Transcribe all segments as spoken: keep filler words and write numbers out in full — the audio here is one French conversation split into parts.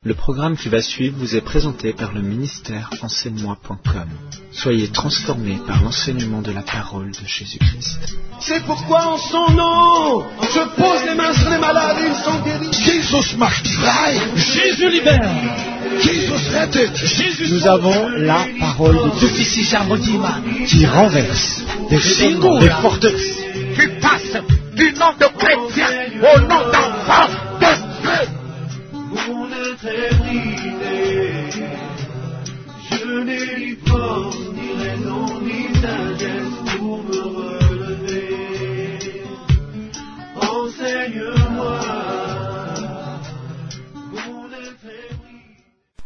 Le programme qui va suivre vous est présenté par le ministère enseigne moi point com. Soyez transformés par l'enseignement de la parole de Jésus-Christ. C'est pourquoi en son nom, je pose les mains sur les malades et ils sont guéris. Jesus macht frei. Jésus libère. Jesus rettet. Jésus Nous avons la parole de Dieu qui renverse des chaînes, des forteresses. Qui passe du nom de chrétien au nom d'enfant de Dieu. Mon être est brisé. Je n'ai ni force, ni raison, ni sagesse pour me relever. Enseigne-moi. Mon être est brisé.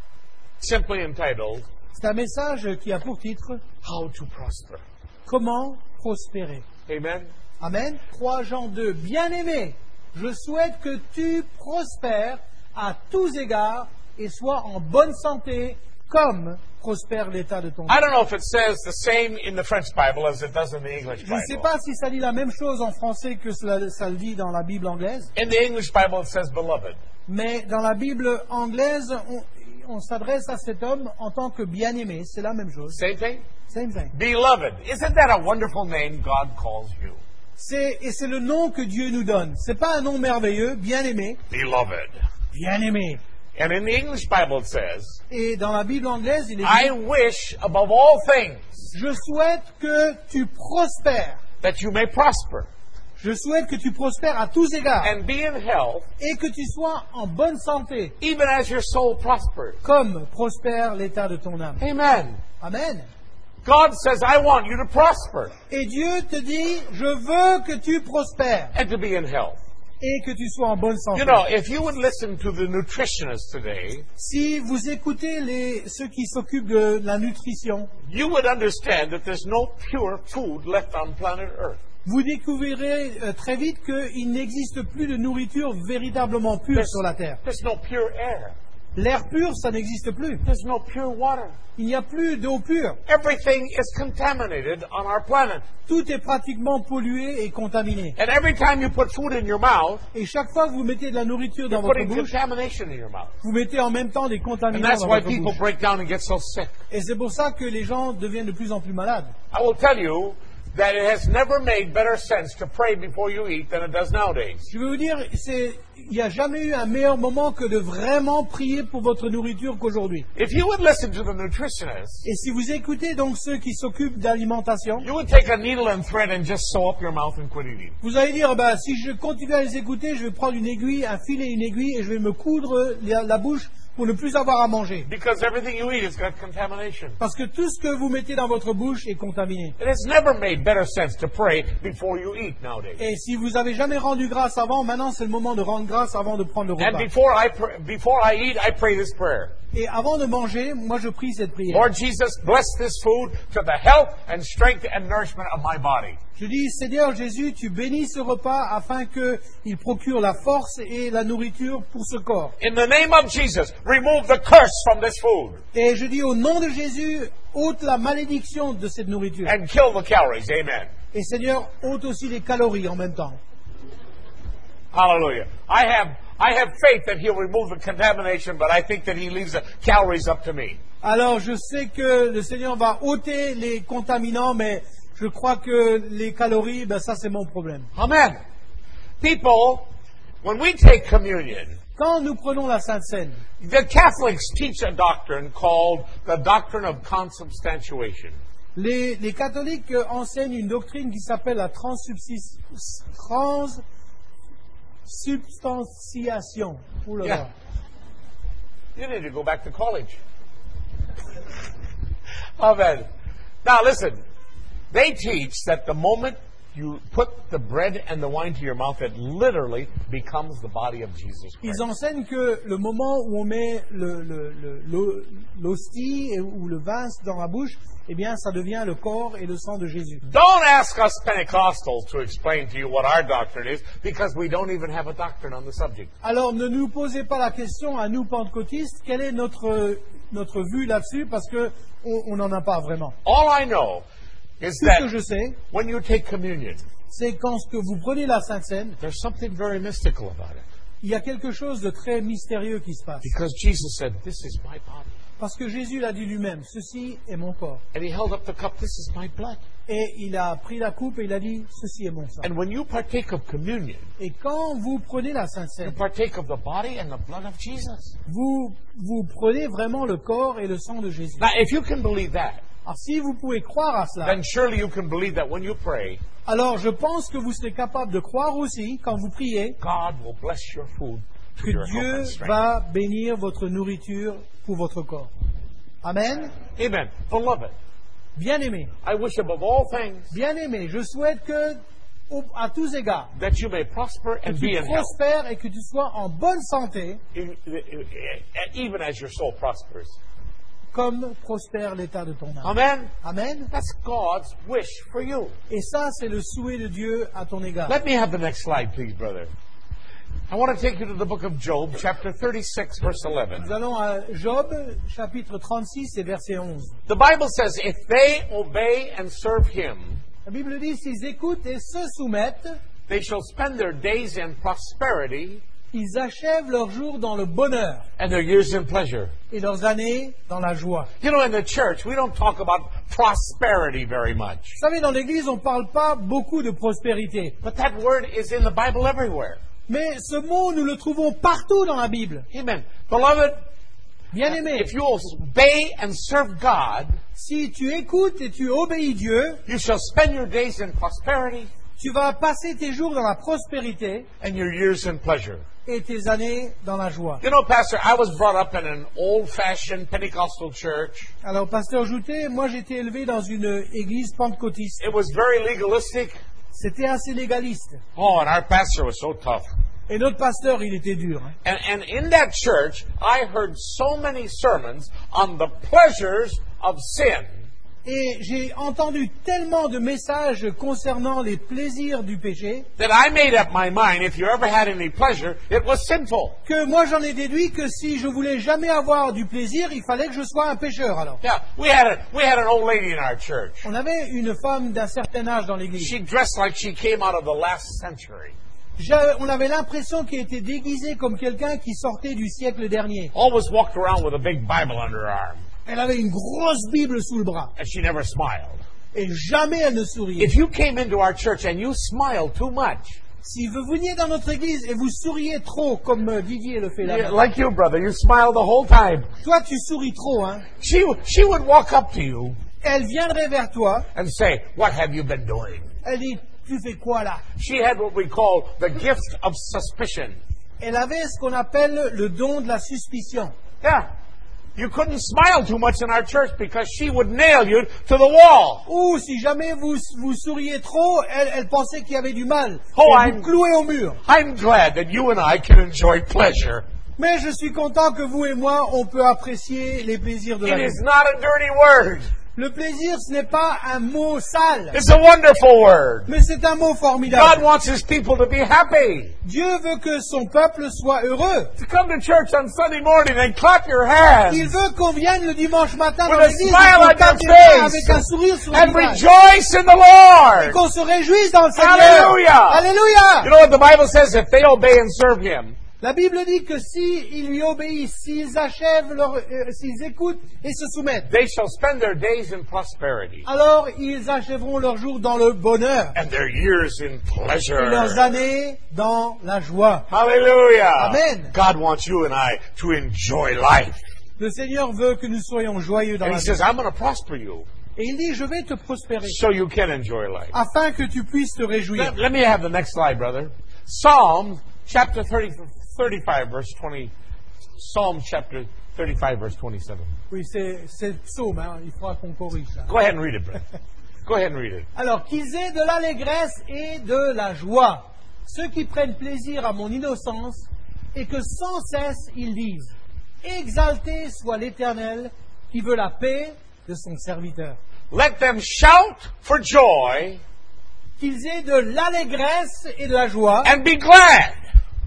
Simply entitled, C'est un message qui a pour titre How to Prosper. Comment prospérer. Amen. Amen. trois Jean deux. Bien-aimé, je souhaite que tu prospères à tous égards et sois en bonne santé comme prospère l'état de ton I âme. don't know if it says the same in the French Bible as it does in the English Je ne sais Bible. pas si ça dit la même chose en français que cela, ça le dit dans la Bible anglaise, In the English Bible, it says beloved. mais dans la Bible anglaise, on, on s'adresse à cet homme en tant que bien-aimé. C'est la même chose. Same thing? Same thing. Beloved. Isn't that a wonderful name God calls you? C'est, et c'est le nom que Dieu nous donne. C'est pas un nom merveilleux, bien-aimé, Beloved. bien-aimé. And in the English Bible, it says, Et dans la Bible anglaise, il est I dit, wish above all things je souhaite que tu prospères. that you may prosper Je souhaite que tu prospères à tous égards and be in health, et que tu sois en bonne santé, even as your soul prospers. comme prospère l'état de ton âme. Amen. Amen. God says, I want you to prosper Et Dieu te dit, je veux que tu prospères and to be in health. et que tu sois en bonne santé. You know, if you would listen to the nutritionists today, Si vous écoutez les, ceux qui s'occupent de la nutrition, you would understand that there's no pure food left on planet Earth. vous découvrirez euh, très vite qu'il n'existe plus de nourriture véritablement pure There's, sur la terre. there's no pure air. L'air pur, ça n'existe plus. There's no pure water. Il n'y a plus d'eau pure. Everything is contaminated on our planet. Tout est pratiquement pollué et contaminé. And every time you put food in your mouth, Et chaque fois que vous mettez de la nourriture dans you're votre putting bouche, contamination in your mouth. vous mettez en même temps des And contaminants that's dans why votre people bouche. break down and get so sick. Et c'est pour ça que les gens deviennent de plus en plus malades. I will tell you that it has never made better sense to pray before you eat than it does nowadays. Je vais vous dire, c'est, il n'y a jamais eu un meilleur moment que de vraiment prier pour votre nourriture qu'aujourd'hui. If you would listen to the nutritionists, Et si vous écoutez donc ceux qui s'occupent d'alimentation, you would take a needle and thread and just sew up your mouth and quit eating. vous allez dire, ben, si je continue à les écouter, je vais prendre une aiguille, un fil et une aiguille, et je vais me coudre la, la bouche pour ne plus avoir à manger. Because everything you eat has got contamination. Parce que tout ce que vous mettez dans votre bouche est contaminé. It has never made better sense to pray before you eat nowadays. Et si vous avez jamais rendu grâce avant, maintenant c'est le moment de rendre grâce avant de prendre le And repas. before I pr- before I eat, I pray this prayer. Et avant de manger, moi je prie cette prière. Lord Jesus, bless this food to the health and strength and nourishment of my body. Je dis, Seigneur Jésus, tu bénis ce repas afin qu'il procure la force et la nourriture pour ce corps. In the name of Jesus, remove the curse from this food Et je dis, au nom de Jésus, ôte la malédiction de cette nourriture. and kill the calories. Amen. Et Seigneur, ôte aussi les calories en même temps. Hallelujah. I have I have faith that He'll remove the contamination, but I think that He leaves the calories up to me. Alors je sais que le Seigneur va ôter les contaminants, mais je crois que les calories, ben ça c'est mon problème. Amen. People, when we take communion, Quand nous prenons la Sainte Seine, the Catholics teach a doctrine called the doctrine of consubstantiation. les, les catholiques enseignent une doctrine qui s'appelle la transsubsis- transsubstantiation. Ouh là là. Yeah. You need to go back to college. Amen. Now listen, they teach that the moment you put the bread and the wine to your mouth, it literally becomes the body of Jesus Christ. Ils enseignent que le moment où on met le- le- le- l'ho- l'hostie et- ou le vin dans la bouche, eh bien, ça devient le corps et le sang de Jésus. Don't ask us Pentecostals to explain to you what our doctrine is, because we don't even have a doctrine on the subject. Alors, ne nous posez pas la question à nous pentecôtistes, quelle est notre, notre vue là-dessus, parce que on n'en a pas vraiment. All I know is Tout ce que that je sais, when you take communion, c'est quand ce que vous prenez la Sainte Seine, there's something very mystical about it. il y a quelque chose de très mystérieux qui se passe. Because Jesus said, "This is my body." Parce que Jésus l'a dit lui-même, ceci est mon corps. And he held up the cup, "This is my blood." Et il a pris la coupe et il a dit, ceci est mon sang. And when you partake of communion, Et quand vous prenez la Sainte you Seine, partake of the body and the blood of Jesus. vous, vous prenez vraiment le corps et le sang de Jésus. Now, if you can believe that, Alors si vous pouvez croire à cela, then surely you can believe that when you pray, alors je pense que vous serez capable de croire aussi, quand vous priez, God will bless your food to que your health Dieu and strength. va bénir votre nourriture pour votre corps. Amen. Amen. Beloved, Bien-aimé, I wish above all things bien-aimé, je souhaite que, au- à tous égards, that you may prosper que and be tu in health, prospères et que tu sois en bonne santé, e- e- even as your soul prospers. comme prospère l'état de ton âme. Amen. Amen. That's God's wish for you. Et ça, c'est le souhait de Dieu à ton égard. Let me have the next slide, please, brother. I want to take you to the book of Job, chapter thirty-six, verse eleven. Nous allons à Job, chapitre trente-six et verset onze. The Bible says, if they obey and serve him, La Bible dit, s'ils écoutent et se soumettent, they shall spend their days in prosperity ils achèvent leurs jours dans le bonheur and their years in pleasure. et leurs années dans la joie. You know, in the church, we don't talk about prosperity very much. Vous savez, dans l'Église, on ne parle pas beaucoup de prospérité. But that word is in the Bible everywhere. Mais ce mot, nous le trouvons partout dans la Bible. Amen. Beloved, Bien-aimé, if you obey and serve God, si tu écoutes et tu obéis Dieu, you shall spend your days in prosperity tu vas passer tes jours dans la prospérité and your years in pleasure. et tes années dans la joie. You know, Pastor, I was brought up in an old-fashioned Pentecostal church. Alors, pasteur Joutet, moi j'ai été élevé dans une église pentecôtiste. It was very legalistic. C'était assez légaliste. Oh, and our pastor was so tough. Et notre pasteur, il était dur. hein. And, and in that church, I heard so many sermons on the pleasures of sin. Et j'ai entendu tellement de messages concernant les plaisirs du péché That I made up my mind, if you ever had any pleasure, it was sinful. que moi j'en ai déduit que si je voulais jamais avoir du plaisir, il fallait que je sois un pécheur alors. Yeah, we had a, we had an old lady in our church. On avait une femme d'un certain âge dans l'église. She dressed like she came out of the last century. Je- on avait l'impression qu'elle était déguisée comme quelqu'un qui sortait du siècle dernier. Always walked around with a big Bible under her arm. Elle avait une grosse Bible sous le bras. And she never smiled. Et jamais elle ne souriait. If you came into our church and you smiled too much, Si vous veniez dans notre église et vous souriez trop, comme euh, Didier le fait yeah, là, like you, brother, you smiled the whole time. toi tu souris trop, hein. She, she would walk up to you Elle viendrait vers toi, and say, "What have you been doing?" elle dit, tu fais quoi là? She had what we call the gift of suspicion. Elle avait ce qu'on appelle le don de la suspicion. Yeah. You couldn't smile too much in our church because she would nail you to the wall. Ou si jamais vous, vous souriez trop, elle, elle pensait qu'il y avait du mal. Oh, Elle vous I'm- clouait au mur. I'm glad that you and I can enjoy pleasure. Mais je suis content que vous et moi, on peut apprécier les plaisirs de It la vie. is not a dirty word. Le plaisir, ce n'est pas un mot sale, It's a wonderful word. mais c'est un mot God formidable. wants His people to be happy. Dieu veut que son peuple soit heureux. To come to church on Sunday morning and clap your hands Il veut qu'on vienne le dimanche matin dans with a l'église et smile qu'on on tape your des mains face avec un sourire sur le and visage. rejoice in the Et Lord. qu'on se réjouisse dans le Seigneur. Hallelujah. Alléluia. You know what the Bible says? If they obey and serve Him, La Bible dit que s'ils lui obéissent, s'ils achèvent leur, euh, s'ils écoutent et se soumettent, they shall spend their days in prosperity alors ils achèveront leurs jours dans le bonheur and their years in et leurs pleasure. années dans la joie. Hallelujah. Amen. God wants you and I to enjoy life. Le Seigneur veut que nous soyons joyeux dans And la He vie. says, I'm going to prosper you Et il dit, je vais te prospérer so you can enjoy life. afin que tu puisses te réjouir. Let, let me have the next slide, brother. Psalm chapter thirty, thirty-five, verse twenty. Psalm chapter thirty-five, verse twenty-seven. Oui, c'est c'est le psaume, hein, il faudra qu'on corrige ça. Go ahead and read it, brother. Go ahead and read it. Alors, qu'ils aient de l'allégresse et de la joie, ceux qui prennent plaisir à mon innocence, et que sans cesse ils disent, exalté soit l'Éternel, qui veut la paix de son serviteur. Let them shout for joy Qu'ils aient de l'allégresse et de la joie, and be glad.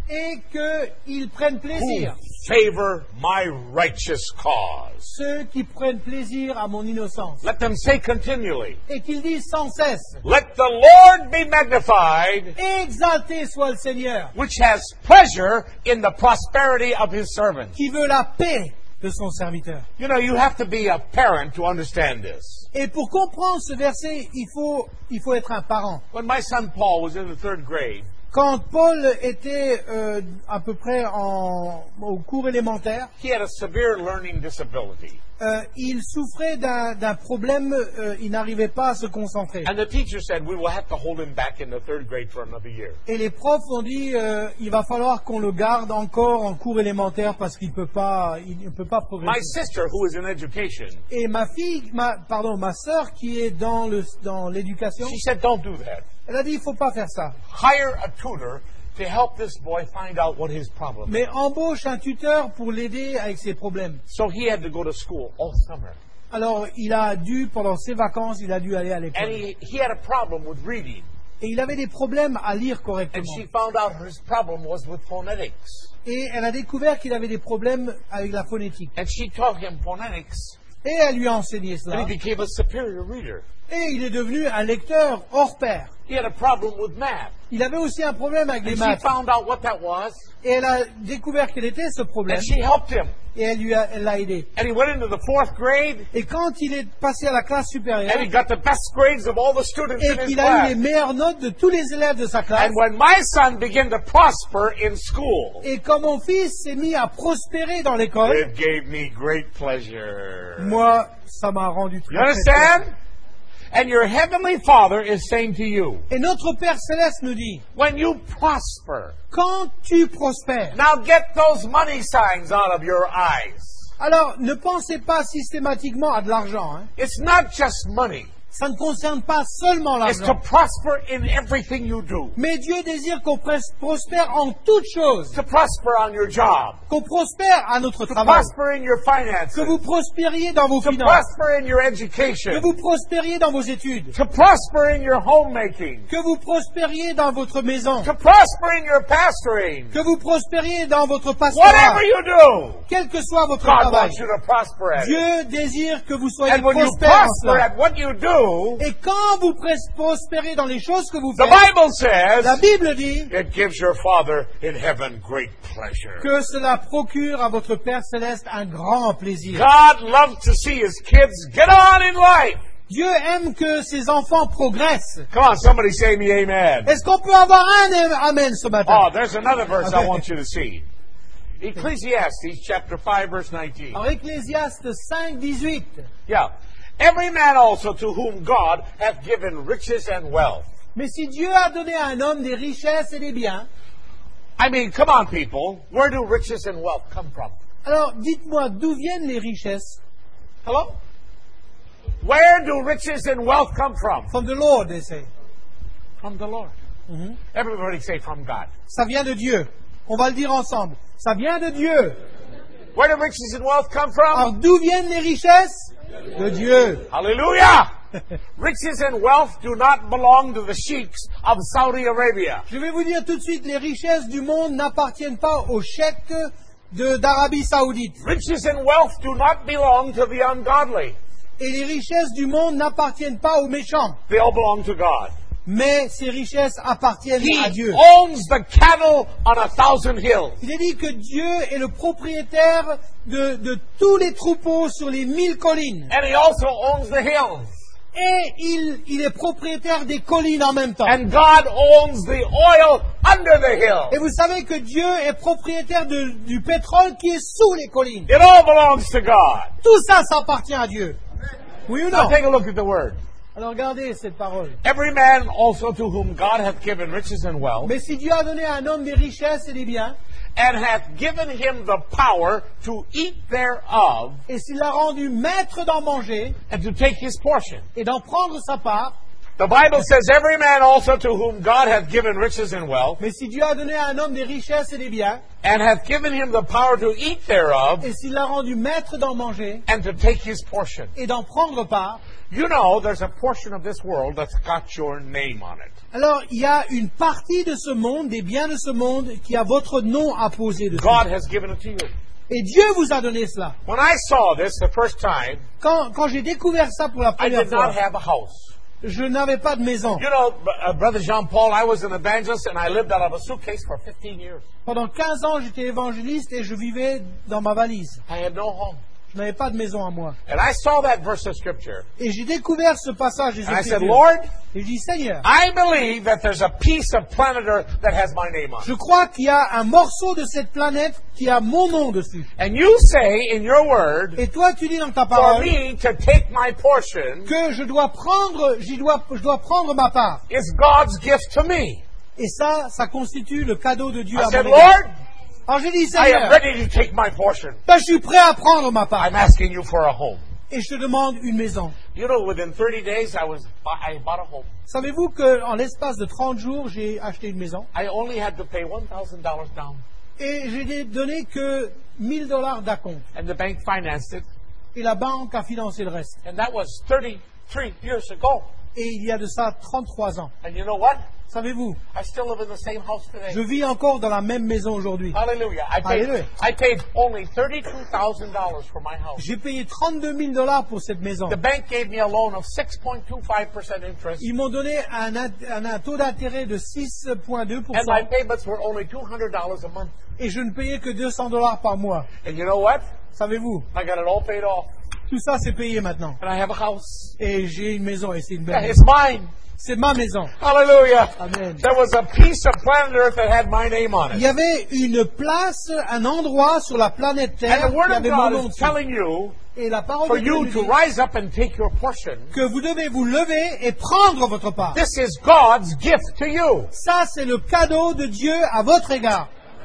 et qu'ils prennent who plaisir. favor my righteous cause. Ceux qui prennent plaisir à mon innocence. Let them say continually, Et qu'ils disent sans cesse, let the Lord be magnified, exalté soit le Seigneur, which has pleasure in the prosperity of his servants. qui veut la paix de son serviteur. You know, you have to be a parent to understand this. Et pour comprendre ce verset, il faut, il faut être un parent. When my son Paul was in the third grade, Quand Paul était euh, à peu près en, au cours élémentaire, he had a severe learning disability. euh, il souffrait d'un d'un problème, euh, il n'arrivait pas à se concentrer. And the teacher said, we will have to hold him back in the third grade for another year. Et les profs ont dit, euh, il va falloir qu'on le garde encore en cours élémentaire parce qu'il peut pas, il ne peut pas My progresser. sister, who is in education, Et ma fille, ma, pardon, ma sœur qui est dans le dans l'éducation, she said, don't do that. elle a dit, il faut pas faire ça. Hire a tutor to help this boy find out what his problem is. Mais embauche un tuteur pour l'aider avec ses problèmes. So he had to go to school all summer. Alors, il a dû, pendant ses vacances, il a dû aller à And l'école. he, he had a problem with reading. Et il avait des problèmes à lire And correctement. she found out his problem was with phonetics. Et elle a découvert qu'il avait des problèmes avec la phonétique. And she taught him phonetics. Et elle lui a enseigné And cela. he became a superior reader. Et il est devenu un lecteur hors pair. He had a problem with math. Il avait aussi un problème avec les And she maths. found out what that was. Et elle a découvert quel était ce problème. And she helped him. Et elle lui a, elle l'a aidé. And he went into the fourth grade. Et quand il est passé à la classe supérieure, And he got the best grades of all the students et in his qu'il a eu les class. meilleures notes de tous les élèves de sa classe, And when my son began to prosper in school, et quand mon fils s'est mis à prospérer dans l'école, it gave me great pleasure. moi, ça m'a rendu très, You très, très understand? And your heavenly Father is saying to you, Et notre Père Céleste nous dit, when you prosper, quand tu prospères, now get those money signs out of your eyes. alors ne pensez pas systématiquement à de l'argent. Hein. It's not just money. Ça ne concerne pas seulement It's to l'argent. prosper in everything you do. Mais Dieu désire qu'on pres- prospère en toutes choses, To prosper on your job. qu'on prospère à notre To travail, prosper in your finances. que vous prospériez dans vos To finances, prosper in your que education. vous prospériez dans vos études, To prosper in your homemaking. que vous prospériez dans votre maison, To prosper in your pastoring. que vous prospériez dans votre Whatever pastorat, you do, quel que soit votre God travail. wants you to prosper at it. Dieu désire que vous soyez And when you prospères en prosper cela. at what you do, Et quand vous pres- prospérez dans les choses que vous the faites, Bible la says Bible dit it gives your Father in heaven great pleasure. que cela procure à votre Père Céleste un grand plaisir. God loves to see his kids get on in life. Dieu aime que ses enfants progressent. Come on, somebody say me amen. Est-ce qu'on peut avoir un amen ce matin? Oh, there's another verse I Okay. want you to see. Ecclesiastes chapter five verse nineteen. En Ecclésiaste cinq, dix-huit. Yeah. Every man also to whom God hath given riches and wealth. Mais si Dieu a donné à un homme des richesses et des biens, I mean, come on people. Where do riches and wealth come from? alors dites-moi d'où viennent les richesses? Hello? Where do riches and wealth come from? From the Lord, they say. From the Lord. Mhm. Everybody say from God. Ça vient de Dieu. On va le dire ensemble. Ça vient de Dieu. Where do riches and wealth come from? Alors d'où viennent les richesses? De Dieu. Hallelujah! Riches and wealth do not belong to the sheiks of Saudi Arabia. Je vais vous dire tout de suite, les richesses du monde n'appartiennent pas aux chèques de- d'Arabie Saoudite. Riches and wealth do not belong to the ungodly. Et les richesses du monde n'appartiennent pas aux méchants. They all belong to God. Mais ces richesses appartiennent He à Dieu. owns the cattle on a thousand hills. Il est dit que Dieu est le propriétaire de, de tous les troupeaux sur les mille collines. And he also owns the hills. Et il, il est propriétaire des collines en même temps. And God owns the oil under the Et hill. vous savez que Dieu est propriétaire de- du pétrole qui est sous les collines. It all belongs to God. Tout ça, ça appartient à Dieu. Oui ou Now non? take a look at the word. Alors regardez cette parole. Every man also to whom God hath given riches and wealth, Mais si Dieu a donné à un homme des richesses et des biens, and hath given him the power to eat thereof, et s'il l'a rendu maître d'en manger and to take his portion. et d'en prendre sa part, The Bible says, every man also to whom God hath given riches and wealth, Mais si Dieu a donné à un homme des richesses et des biens, and hath given him the power to eat thereof, et s'il l'a rendu maître d'en manger and to take his portion. et d'en prendre part, You know, there's a portion of this world that's got your name on it. alors il y a une partie de ce monde, des biens de ce monde, qui a votre nom apposé dessus. God has given it to you. Et Dieu vous a donné cela. When I saw this the first time, Quand, quand j'ai découvert ça pour la I première did not fois, have a house. je n'avais pas de maison. You know, uh, Brother Jean Paul, I was an evangelist and I lived out of a suitcase for fifteen years. Pendant quinze ans, j'étais évangéliste et je vivais dans ma valise. I had no home. Je n'avais pas de maison à moi. And I saw that verse of Scripture. Et j'ai découvert ce passage des And I said, Écritures. Lord, Et je dis, Seigneur, I believe that there's a piece of planet Earth that has my name on it. je crois qu'il y a un morceau de cette planète qui a mon nom dessus. And you say in your word, Et toi, tu dis dans ta for parole me to take my portion que je dois prendre, j'y dois, je dois prendre ma part. is God's gift to me. Et ça, ça constitue le cadeau de Dieu I à said, mon égard. Lord, Alors j'ai dit, I am Seigneur, ready to take my portion. ben, je suis prêt à prendre ma part. I'm asking you for a home. Et je te demande une maison. You know, within thirty days, I was I bought a home. Savez-vous qu'en l'espace de trente jours, j'ai acheté une maison I only had to pay one thousand dollars down, et j'ai donné que mille dollars d'acompte. and the bank financed it. Et la banque a financé le reste. And that was thirty-three years ago. Et il y a de ça trente-trois ans. And you know what? Savez-vous, I still live in the same house today. je vis encore dans la même maison aujourd'hui. Hallelujah. I paid, Hallelujah. I paid only thirty-two thousand dollars for my house. J'ai payé trente-deux mille dollars pour cette maison. The bank gave me a loan of six point two five percent interest, Ils m'ont donné un, un, un taux d'intérêt de six virgule deux pour and my cent payments were only two hundred dollars a month. et je ne payais que deux cents dollars par mois. And you know what? Savez-vous, I got it all paid off, tout ça c'est payé maintenant. and I have a house. Et j'ai une maison et c'est une Yeah, belle it's maison. mine. C'est ma maison. Hallelujah. Amen. There was a piece of planet Earth that had my name on Il it. y avait une place, un endroit sur la planète Terre And the qui Word of avait mon God nom is dessus. telling you Et la parole for de Dieu you nous to dit rise up and take your portion. que vous devez vous lever et prendre votre part. This is God's gift to you. Ça, c'est le cadeau de Dieu à votre égard.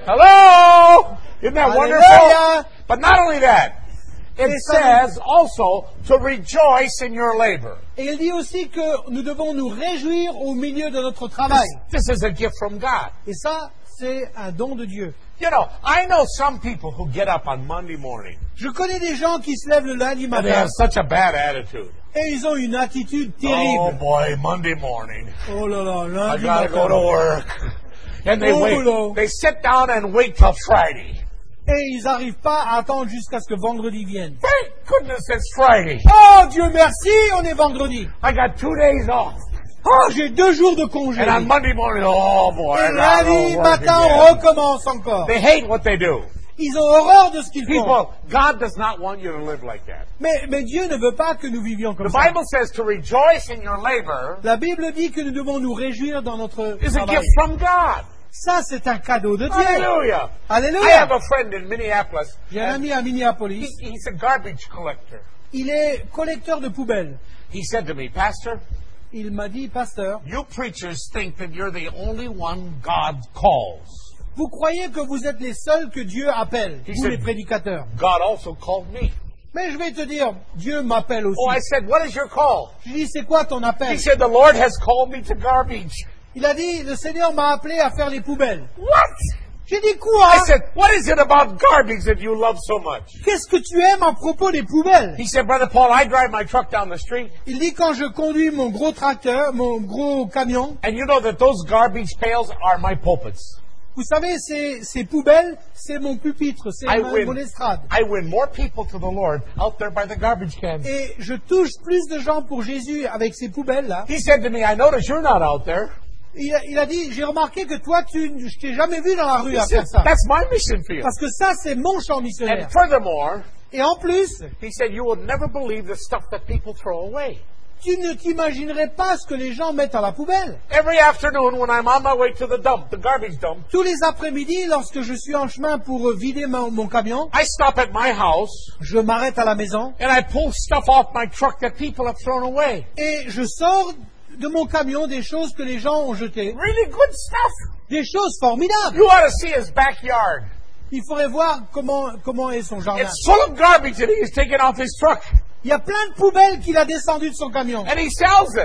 Hello? Isn't that Hallelujah. wonderful? But not only that, it Et ça- says also to rejoice in your labor. Et il dit aussi que nous devons nous réjouir au milieu de notre travail. This is a gift from God. Et ça, c'est un don de Dieu. You know, I know some people who get up on Monday morning Je connais des gens qui se lèvent le lundi and they matin have such a bad attitude. et ils ont une attitude Oh terrible. boy, Monday morning. Oh là là, I lundi gotta go to matin. work. And they Oh, wait. no. They sit down and wait till Friday. Et ils n'arrivent pas à attendre jusqu'à ce que vendredi vienne. Thank goodness it's Friday. Oh Dieu merci, on est vendredi. I got two days off. Oh, j'ai deux jours de congé. And on Monday morning, oh boy, Et I gotta go lundi to work matin, on again. recommence encore. They hate what they do. Ils ont horreur de ce qu'ils font. People, God does not want you to live like that. Mais, mais Dieu ne veut pas que nous vivions comme The ça. Bible says to rejoice in your labor La Bible dit que nous devons nous réjouir dans notre is a travail. gift from God. Ça, c'est un cadeau de Dieu. Hallelujah. I Alléluia. have a friend in Minneapolis. J'ai un and ami à he, Minneapolis. he's a garbage collector. Il est collecteur de poubelles. He said to me, Pastor, Il m'a dit, pasteur, you preachers think that you're the only one God calls. vous croyez que vous êtes les seuls que Dieu appelle, He vous said- les prédicateurs. God also called me. Mais je vais te dire, Dieu m'appelle aussi. Oh, I said, what is your call? Je dis, c'est quoi ton appel? He said, the Lord has called me to garbage. Il a dit, le Seigneur m'a appelé à faire les poubelles. What? J'ai dit, quoi? I said, what is it about garbage that you love so much? Qu'est-ce que tu aimes à propos des poubelles? He said, Brother Paul, I drive my truck down the street, Il dit, quand je conduis mon gros tracteur, mon gros camion, and you know that those garbage pails are my pulpits. vous savez, ces, ces poubelles, c'est mon pupitre, c'est I ma- win, mon estrade. I win more people to the Lord out there by the garbage cans. Et je touche plus de gens pour Jésus avec ces poubelles-là. He said to me, I notice you're not out there. Il a, il a dit, j'ai remarqué que toi, tu, je t'ai jamais vu dans la rue He à said, faire ça. that's my mission field. Parce que ça, c'est mon champ missionnaire. And furthermore, Et en plus, he said, you will never believe the stuff that people throw away. tu ne t'imaginerais pas ce que les gens mettent à la poubelle. Every afternoon when I'm on my way to the dump, the garbage dump, Tous les après-midi, lorsque je suis en chemin pour euh, vider mon, mon camion, I stop at my house je m'arrête à la maison and I pull stuff off my truck that people have thrown away. et je sors de mon camion des choses que les gens ont jetées. Really good stuff. Des choses formidables. You ought to see his backyard. Il faudrait voir comment, comment est son jardin. It's full of garbage that he has taken off his truck. Il y a plein de poubelles qu'il a descendues de son camion. And he sells it.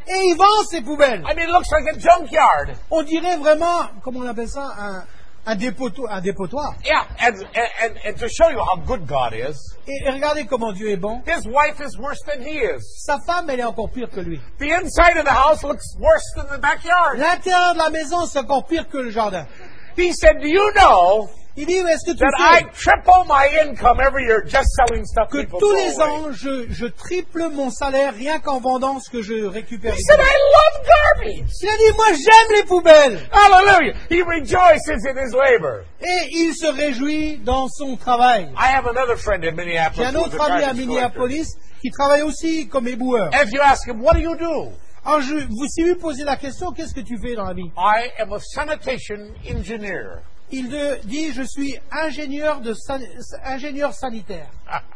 Et il vend ses poubelles. I mean, it looks like a junkyard. On dirait vraiment, comment on appelle ça, un, un, dépoto, un dépotoir. Yeah, and, and, and to show you how good God is, Et, et regardez comment Dieu est bon. his wife is worse than he is. Sa femme, elle est encore pire que lui. The inside of the house looks worse than the backyard. L'intérieur de la maison, c'est encore pire que le jardin. He said, do you know Il dit, est-ce que tu that I sais triple my income every year just selling stuff que people tous throw les away? ans, je, je triple mon salaire rien qu'en vendant ce que je récupère. He said, I love garbage. Il a dit, moi j'aime les poubelles. Hallelujah. He rejoices in his labor. Et il se réjouit dans son travail. I have another friend in J'ai Minneapolis un who's autre a ami à garbage collector. Minneapolis qui travaille aussi comme éboueur. And if you ask him, what do you do? Alors, je, vous, si vous posez la question, qu'est-ce que tu fais dans la vie? I am a sanitation engineer. Il de- dit, je suis ingénieur, de san- ingénieur sanitaire.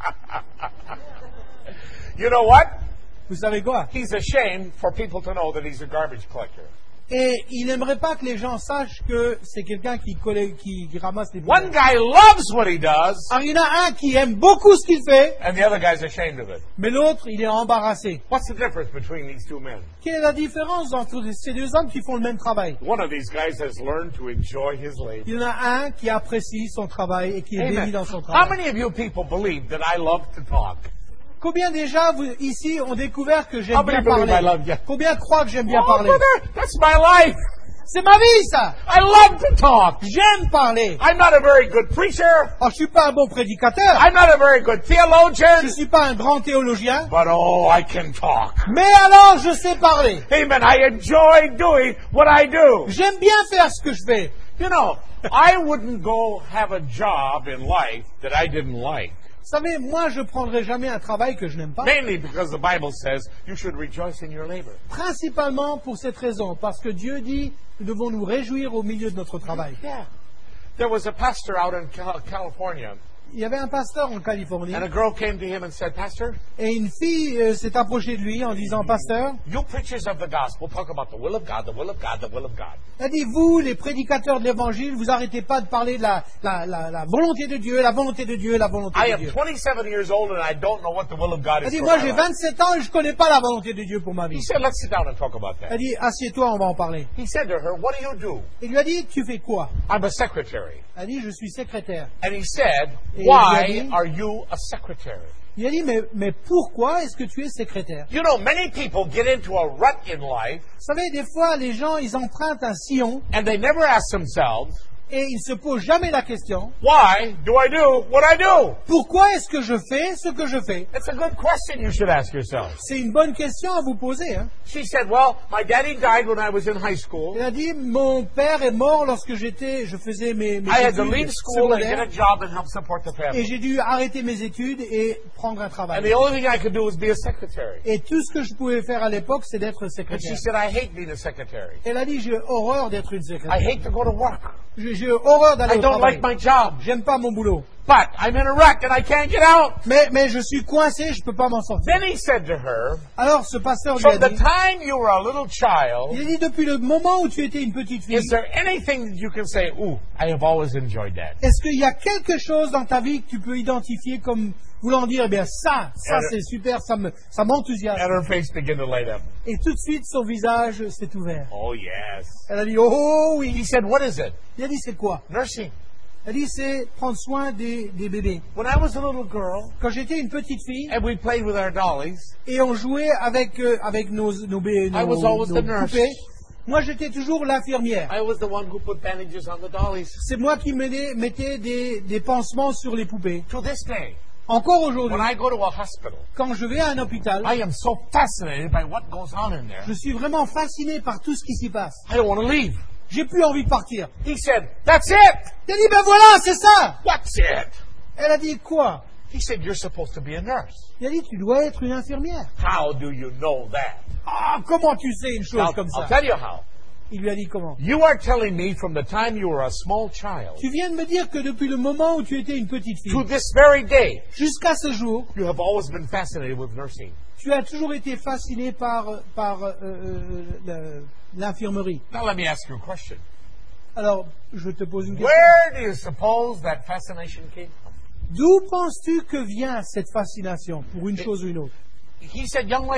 You know what? Vous savez quoi? He's ashamed for people to know that he's a garbage collector. Et il n'aimerait pas que les gens sachent que c'est quelqu'un qui, colle- qui, qui ramasse les One poubelles. guy loves what he does, Alors, il y en a un qui aime beaucoup ce qu'il fait, and the other guy's ashamed of it. mais l'autre, il est embarrassé. What's the difference between these two men? Quelle est la différence entre ces deux hommes qui font le même travail? One of these guys has learned to enjoy his labor. Il y en a un qui apprécie son travail et qui est béni Amen. dans son How travail. many of you people believe that I love to talk? Combien déjà, vous, ici, ont découvert que j'aime How bien many believe I parler? love you? Combien croient que j'aime bien Oh, parler? brother, that's my life. C'est ma vie, ça! I love to talk. J'aime parler! I'm not a very good preacher. Alors, je suis pas un bon prédicateur, I'm not a very good je theologian. suis pas un grand théologien, But oh, I can talk. mais alors je sais parler. Amen. I enjoy doing what I do. J'aime bien faire ce que je fais. You know, I wouldn't go have a job in life that I didn't like. Vous savez, moi, je prendrai jamais un travail que je n'aime pas, Mainly because the Bible says you should rejoice in your labor. principalement pour cette raison, parce que Dieu dit, nous devons nous réjouir au milieu de notre travail. Yeah. There was a pastor out in Cal- California, Il y avait un pasteur en Californie, and a girl came to him and said, Pastor, et une fille euh, s'est approchée de lui en disant, pasteur, you preachers of the gospel talk about the will of God, the will of God, the will of God. elle a dit, vous, les prédicateurs de l'évangile, vous arrêtez pas de parler de la, la, la, la volonté de Dieu, la volonté de Dieu, la volonté I de am Dieu. twenty-seven years old and I don't know what the will of God Elle is dit, for moi my j'ai life. vingt-sept ans et je connais pas la volonté de Dieu pour ma vie. He said, let's sit down and talk about that. Elle dit, assieds-toi, on va en parler. He said to her, what do you do? Il lui a dit, tu fais quoi? I'm a secretary. Elle a dit, je suis secrétaire. And he said, Et il lui a why dit- are you a secretary? Il a dit, mais, mais pourquoi est-ce que tu es secrétaire? You know, many people get into a rut in life Vous savez, des fois, les gens, ils empruntent un sillon and they never ask themselves, et ils se posent jamais la question, why do I do what I do? pourquoi est-ce que je fais ce que je fais? It's a good question you should ask yourself. C'est une bonne question à vous poser. Hein? She said, well, my daddy died when I was in high school. Elle a dit, mon père est mort lorsque j'étais, je faisais mes, mes I had to études leave school and get a secondaires job and help support the et family. j'ai dû arrêter mes études et prendre un And travail. the only thing I could do was be a secretary. Et tout ce que je pouvais faire à l'époque, c'est d'être And secrétaire. she said, I hate being a secretary. Elle a dit, j'ai horreur d'être une I secrétaire. hate to go to work. J'ai j'ai horreur d'aller I au don't travail. like my job. J'aime pas mon boulot. But I'm in a wreck and I can't get out. Mais, mais je suis coincé, je peux pas m'en sortir. Then he said to her, Alors ce pasteur lui a from the dit, time you were a little il child, a dit, depuis le moment où tu étais une petite fille, is there anything that you can say, ooh, I have always enjoyed that? est-ce qu'il y a quelque chose dans ta vie que tu peux identifier comme voulant dire, eh bien ça, ça Alors- c'est super, ça me, ça m'enthousiasme. And her face began to light up. Et tout de suite son visage s'est ouvert. Oh, yes. Elle a dit, oh, oh He oui. said, what is it? Il a dit, c'est quoi? Nursing. Elle a dit, c'est prendre soin des, des bébés. When I was a little girl Quand j'étais une petite fille and we played with our dollies, et on jouait avec, euh, avec nos, nos, bé- I was nos, always nos the nurse. poupées, moi j'étais toujours l'infirmière. I was the one who put bandages on the dollies. C'est moi qui mettais, mettais des, des pansements sur les poupées. To this day, Encore aujourd'hui, when I go to a hospital, quand je vais à un hôpital, I am so fascinated by what goes on in there. je suis vraiment fasciné par tout ce qui s'y passe. I don't want to leave. J'ai plus envie de partir. He said, that's it. Elle a dit, ben voilà, c'est ça. What's it? Elle a dit, quoi? He said, you're supposed to be a nurse. Il a dit, tu dois être une infirmière. How do you know that? Ah, comment tu sais une chose I'll, comme I'll ça? tell you how. Il lui a dit, comment? You are telling me from the time you were a small child Tu viens de me dire que depuis le moment où tu étais une petite to fille, this very day, jusqu'à ce jour, you have always been fascinated with nursing. tu as toujours été fasciné par, par euh, euh, le- l'infirmerie. Now let me ask you a question. Alors, je te pose une question. Where do you suppose that fascination came from? D'où penses-tu que vient cette fascination pour une chose ou une autre? He said, young lady,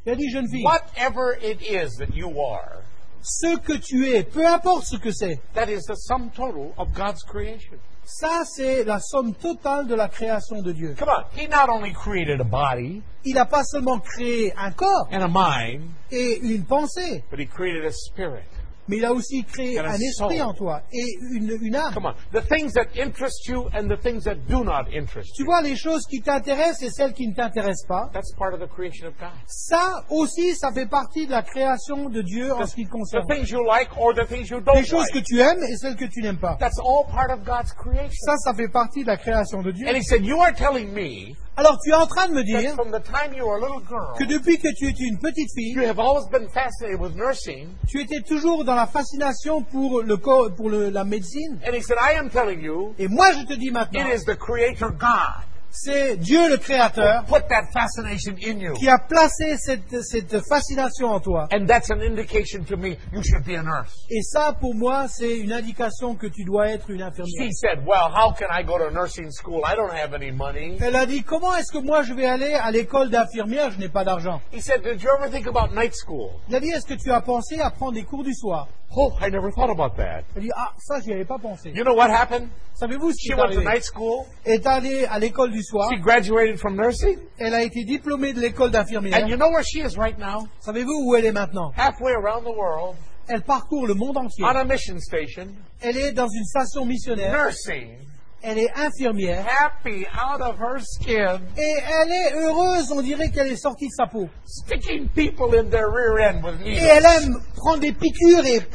Il a dit, jeune fille, whatever it is that you are, ce que tu es, peu importe ce que c'est, that is the sum total of God's creation. ça c'est la somme totale de la création de Dieu. Come on. He not only created a body Il n'a pas seulement créé un corps and a mind, et une pensée, but he created a spirit. mais il a aussi créé And a un esprit soul. en toi et une, une âme. Come on. The things that interest you and the things that do not interest Tu you. vois, les choses qui t'intéressent et celles qui ne t'intéressent pas, That's part of the creation of God. ça aussi, ça fait partie de la création de Dieu en ce qui The concerne things you like or the things you don't les choses que like. tu aimes et celles que tu n'aimes pas. That's all part of God's creation. Ça, ça fait partie de la création de Dieu. And he said, you are telling me Alors, tu es en train de me that dire from the time you were a little girl, que depuis que tu étais une petite you fille, have always been fascinated with nursing. tu étais toujours dans la fascination pour le corps, pour le- la médecine. And he said, I am telling you, Et moi, je te dis maintenant, it is the Creator God c'est Dieu le Créateur who put that fascination in you. qui a placé cette, cette fascination en toi. And that's an indication to me you should be a nurse. Et ça, pour moi, c'est une indication que tu dois être une infirmière. He said, well, how can I go to nursing school? I don't have any money. Elle a dit, comment est-ce que moi je vais aller à l'école d'infirmière, je n'ai pas d'argent. He said, did you ever think about night school? Il a dit, est-ce que tu as pensé à prendre des cours du soir? Oh, I never thought about that. Elle a dit, ah, ça, j'y avais pas pensé. You know what happened? Savez-vous ce qui She est went to arrivé? night school. Elle est allée à l'école du soir, She graduated from nursing. elle a été diplômée de l'école And d'infirmière. you know where she is right now? Savez-vous où elle est maintenant? Halfway around the world Elle parcourt le monde entier. on a mission station, Elle est dans une station missionnaire, nursing, elle est infirmière, happy out of her skin, et elle est heureuse, on dirait qu'elle est sortie de sa peau. sticking people in their rear end with Et elle needles. aime prendre des piqûres et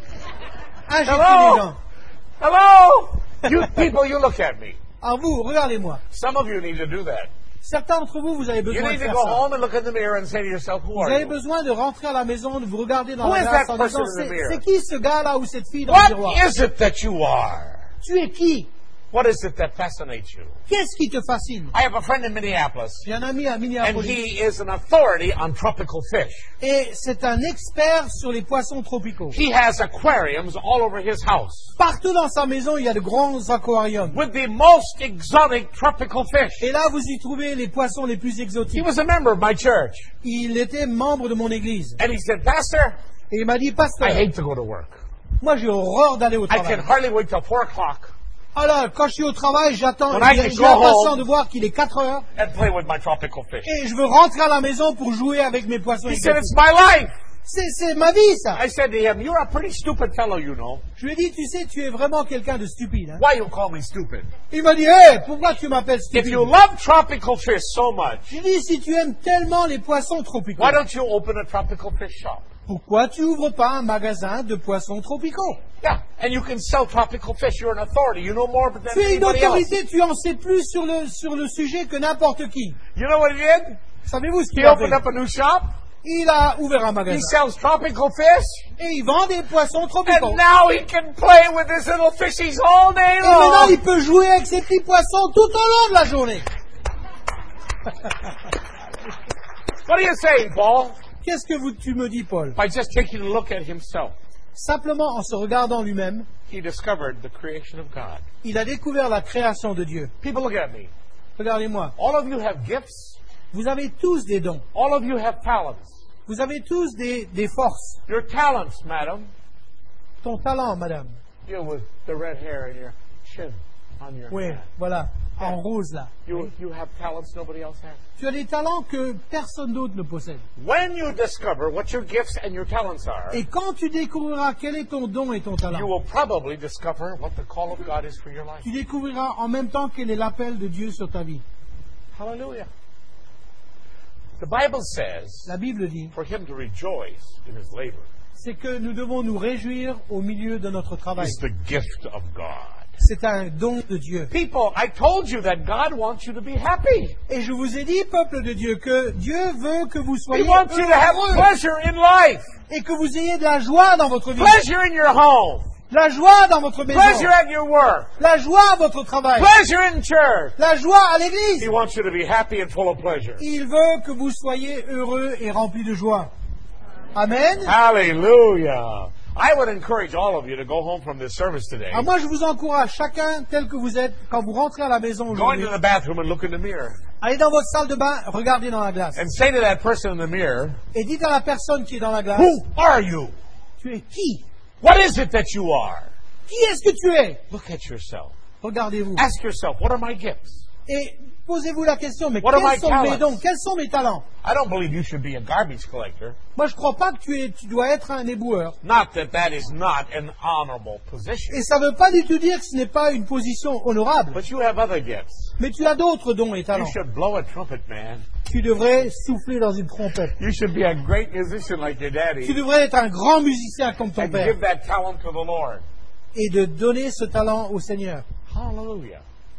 injecter les Hello? gens. Hello? You people, you look at me. Alors vous, regardez-moi. Some of you need to do that. Certains d'entre vous, vous avez You besoin de need to faire go ça. home and look in the mirror and say to yourself, who Vous are avez you? besoin de rentrer à la maison, de vous regarder dans Who la is glace that en person disant, in the c'est mirror? c'est qui ce gars-là ou cette fille dans le miroir? What is it that you are? Tu es qui? What is it that fascinates you? Qu'est-ce qui te fascine? I have a friend in Minneapolis, J'ai un ami à and Minneapolis he is an authority on tropical fish. et c'est un expert sur les poissons tropicaux. He has aquariums all over his house Partout dans sa maison, il y a de grands aquariums. with the most exotic tropical fish. Et là, vous y trouvez les poissons les plus He exotiques. was a member of my church, Il était membre de mon église. and he said, Pastor, Et il m'a dit, I pasteur, hate to go to work. moi j'ai horreur d'aller au I can travail. hardly wait till four o'clock Alors, quand je suis au travail, j'attends, When I can j'ai go l'impatient home. de voir qu'il est quatre heures and play with my tropical fish. et je veux rentrer à la maison pour jouer avec mes poissons He said, exotiques. it's my life. C'est, c'est ma vie, ça. I said to him, you're a pretty stupid fellow, you know. Je lui ai dit, tu sais, tu es vraiment quelqu'un de stupide. Hein? Why you call me stupid? Il m'a dit, hé, pourquoi tu m'appelles If stupide? you love tropical fish so much, Je lui ai dit, si tu aimes tellement les poissons tropicaux, why don't you open a tropical fish shop? pourquoi tu ouvres pas un magasin de poissons tropicaux? Yeah, and you can sell tropical fish. You're an authority. You know more than Tu es une anybody else. autorité, tu en sais plus sur le, sur le sujet que n'importe qui. You know what he did? Savez-vous ce qu'il He a opened fait? up a new shop. Il a ouvert un He magasin. sells tropical fish. Et il vend des poissons tropicaux. And now he can play with his little fishies all day Et maintenant, long. il peut jouer avec ses petits poissons tout au long de la journée. What are you saying, Paul? Qu'est-ce que vous, tu me dis, Paul? By just taking a look at himself, Simplement en se regardant lui-même, he discovered the creation of God. il a découvert la création de Dieu. People, look at me. Regardez-moi. All of you have gifts. Vous avez tous des dons. All of you have talents. Vous avez tous des, des forces. Your talents, madam, Ton talent, madame. you with the red hair and your chin on your Oui, head. voilà. En rose, là. You, you have talents nobody else has. Tu as des talents que personne d'autre ne possède. When you discover what your gifts and your talents are, Et quand tu découvriras quel est ton don et ton you talent, will probably discover what the call of God is for your life. tu découvriras en même temps quel est l'appel de Dieu sur ta vie. Hallelujah. The Bible says La Bible dit, for him to rejoice in his labor c'est que nous devons nous réjouir au milieu de notre travail. is the gift of God. C'est un don de Dieu. People, I told you that God wants you to be happy. Et je vous ai dit, peuple de Dieu, que Dieu veut que vous He soyez wants you to have heureux pleasure in life, et que vous ayez de la joie dans votre vie. pleasure in your home, La joie dans votre maison. pleasure at your work, La joie à votre travail. pleasure in church. La joie à He l'église. wants you to be happy and full of pleasure. Il veut que vous soyez heureux et remplis de joie. Amen. Hallelujah. I would encourage all of you to go home from this service today, Alors moi, je vous encourage, chacun tel que vous êtes, quand vous rentrez à la maison go aujourd'hui, into the bathroom and look in the mirror allez dans votre salle de bain, regardez dans la glace. and say to that person in the mirror, Et dites à la personne qui est dans la glace, who are you? tu es qui? What is it that you are? Qui est-ce que tu es? Look at yourself. Regardez-vous. Ask yourself, what are my gifts? Et posez-vous la question, mais What are my quels sont mes talents? dons? Quels sont mes talents? I don't believe you should be a garbage collector. Moi, je ne crois pas que tu, es, tu dois être un éboueur. Not that that is not an honorable position. Et ça ne veut pas du tout dire que ce n'est pas une position honorable. But you have other gifts. Mais tu as d'autres dons et You talents. should blow a trumpet, man. Tu devrais souffler dans une trompette. You should be a great musician like your Tu daddy devrais être un grand musicien comme ton and père. give that talent to the Lord. Et de donner ce talent au Seigneur. Hallelujah.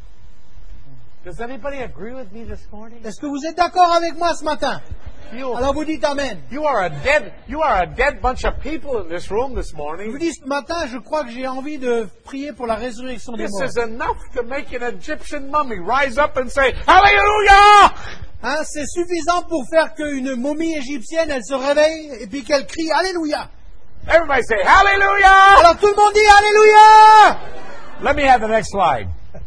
Does anybody agree with me this morning? Est-ce que vous êtes d'accord avec moi ce matin? You, Alors vous dites Amen. you are a dead you are a dead bunch of people in this room this Je vous morning. dis ce matin, je crois que j'ai envie de prier pour la résurrection des This morts. is enough to make an Egyptian mummy rise up and say, Hallelujah! Hein, c'est suffisant pour faire qu'une momie égyptienne, elle se réveille et puis qu'elle crie Alléluia. Everybody say, Hallelujah! Alors tout le monde dit Alléluia. Let me have the next slide.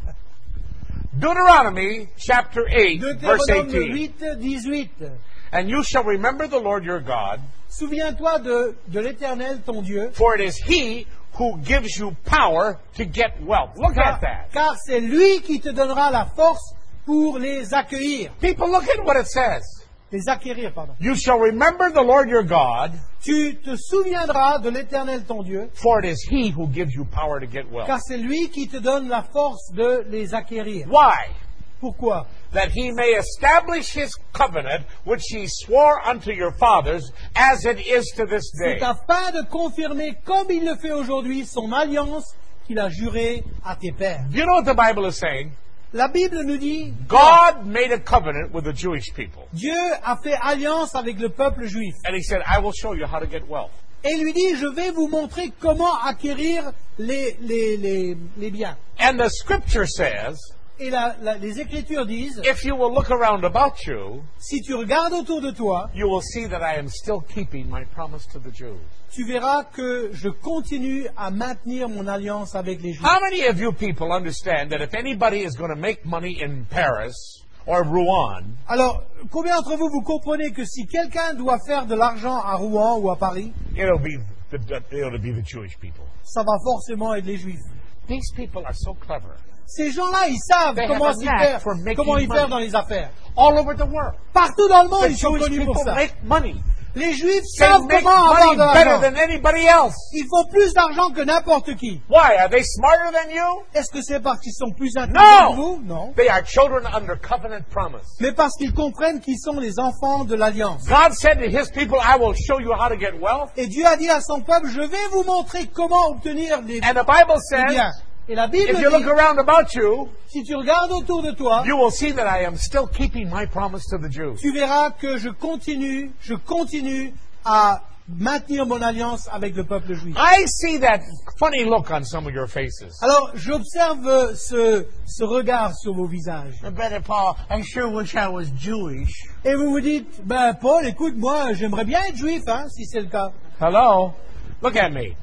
Deuteronomy chapter eight, verse Deutéronome eighteen. huit, dix-huit. And you shall remember the Lord your God, Souviens-toi de, de l'Éternel, ton Dieu, for it is He who gives you power to get wealth. Look car, at that. car c'est lui qui te donnera la force pour les accueillir. People, look at what it says. Les acquérir, pardon. You shall remember the Lord your God, Tu te souviendras de l'Éternel, ton Dieu, for it is He who gives you power to get wealth. car c'est lui qui te donne la force de les acquérir. Why? Pourquoi? That He may establish His covenant, which He swore unto your fathers, as it is to this day. C'est afin de confirmer, comme il le fait aujourd'hui, son alliance qu'il a jurée à tes pères. Do you know what the Bible is saying? La Bible nous dit, God made a covenant with the Jewish people. Dieu a fait alliance avec le peuple juif. And He said, I will show you how to get wealth. Et il lui dit, je vais vous montrer comment acquérir les, les, les, les biens. And the scripture says, Et la, la, les Écritures disent, if you will look around about you, si tu regardes autour de toi, you will see that I am still keeping my promise to the Jews. tu verras que je continue à maintenir mon alliance avec les Juifs. How many of you people understand that if anybody is going to make money in Paris or Rouen, Alors, combien d'entre vous, vous comprenez que si quelqu'un doit faire de l'argent à Rouen ou à Paris, it'll be the, it'll be the Jewish people. ça va forcément être les Juifs. These people are so clever. Ces gens-là, ils savent They comment have a s'y knack faire, for making comment y faire money. dans les affaires. All over the world. Partout dans le monde, The ils sont Jewish connus pour people ça. make money. Les Juifs They savent make comment avoir money de better l'argent. than anybody else. Ils font plus d'argent que n'importe qui. Why? Are they smarter than you? Est-ce que c'est parce qu'ils sont plus intelligents que No! vous? Non. They are children under covenant promise. Mais parce qu'ils comprennent qu'ils sont les enfants de l'Alliance. God said to His people, I will show you how to get wealth. Et Dieu a dit à son peuple, je vais vous montrer comment obtenir des And the Bible des biens. says, Et la Bible if you look dit, around about you, si tu regardes autour de toi, you will see that I am still keeping my promise to the Jews. tu verras que je continue, je continue à maintenir mon alliance avec le peuple juif. I see that funny look on some of your faces. Alors, j'observe ce, ce regard sur vos visages. Brother Paul, I sure wish I was Jewish. Et vous vous dites, ben Paul, écoute, moi, j'aimerais bien être juif, hein, si c'est le cas. Hello? Look at me.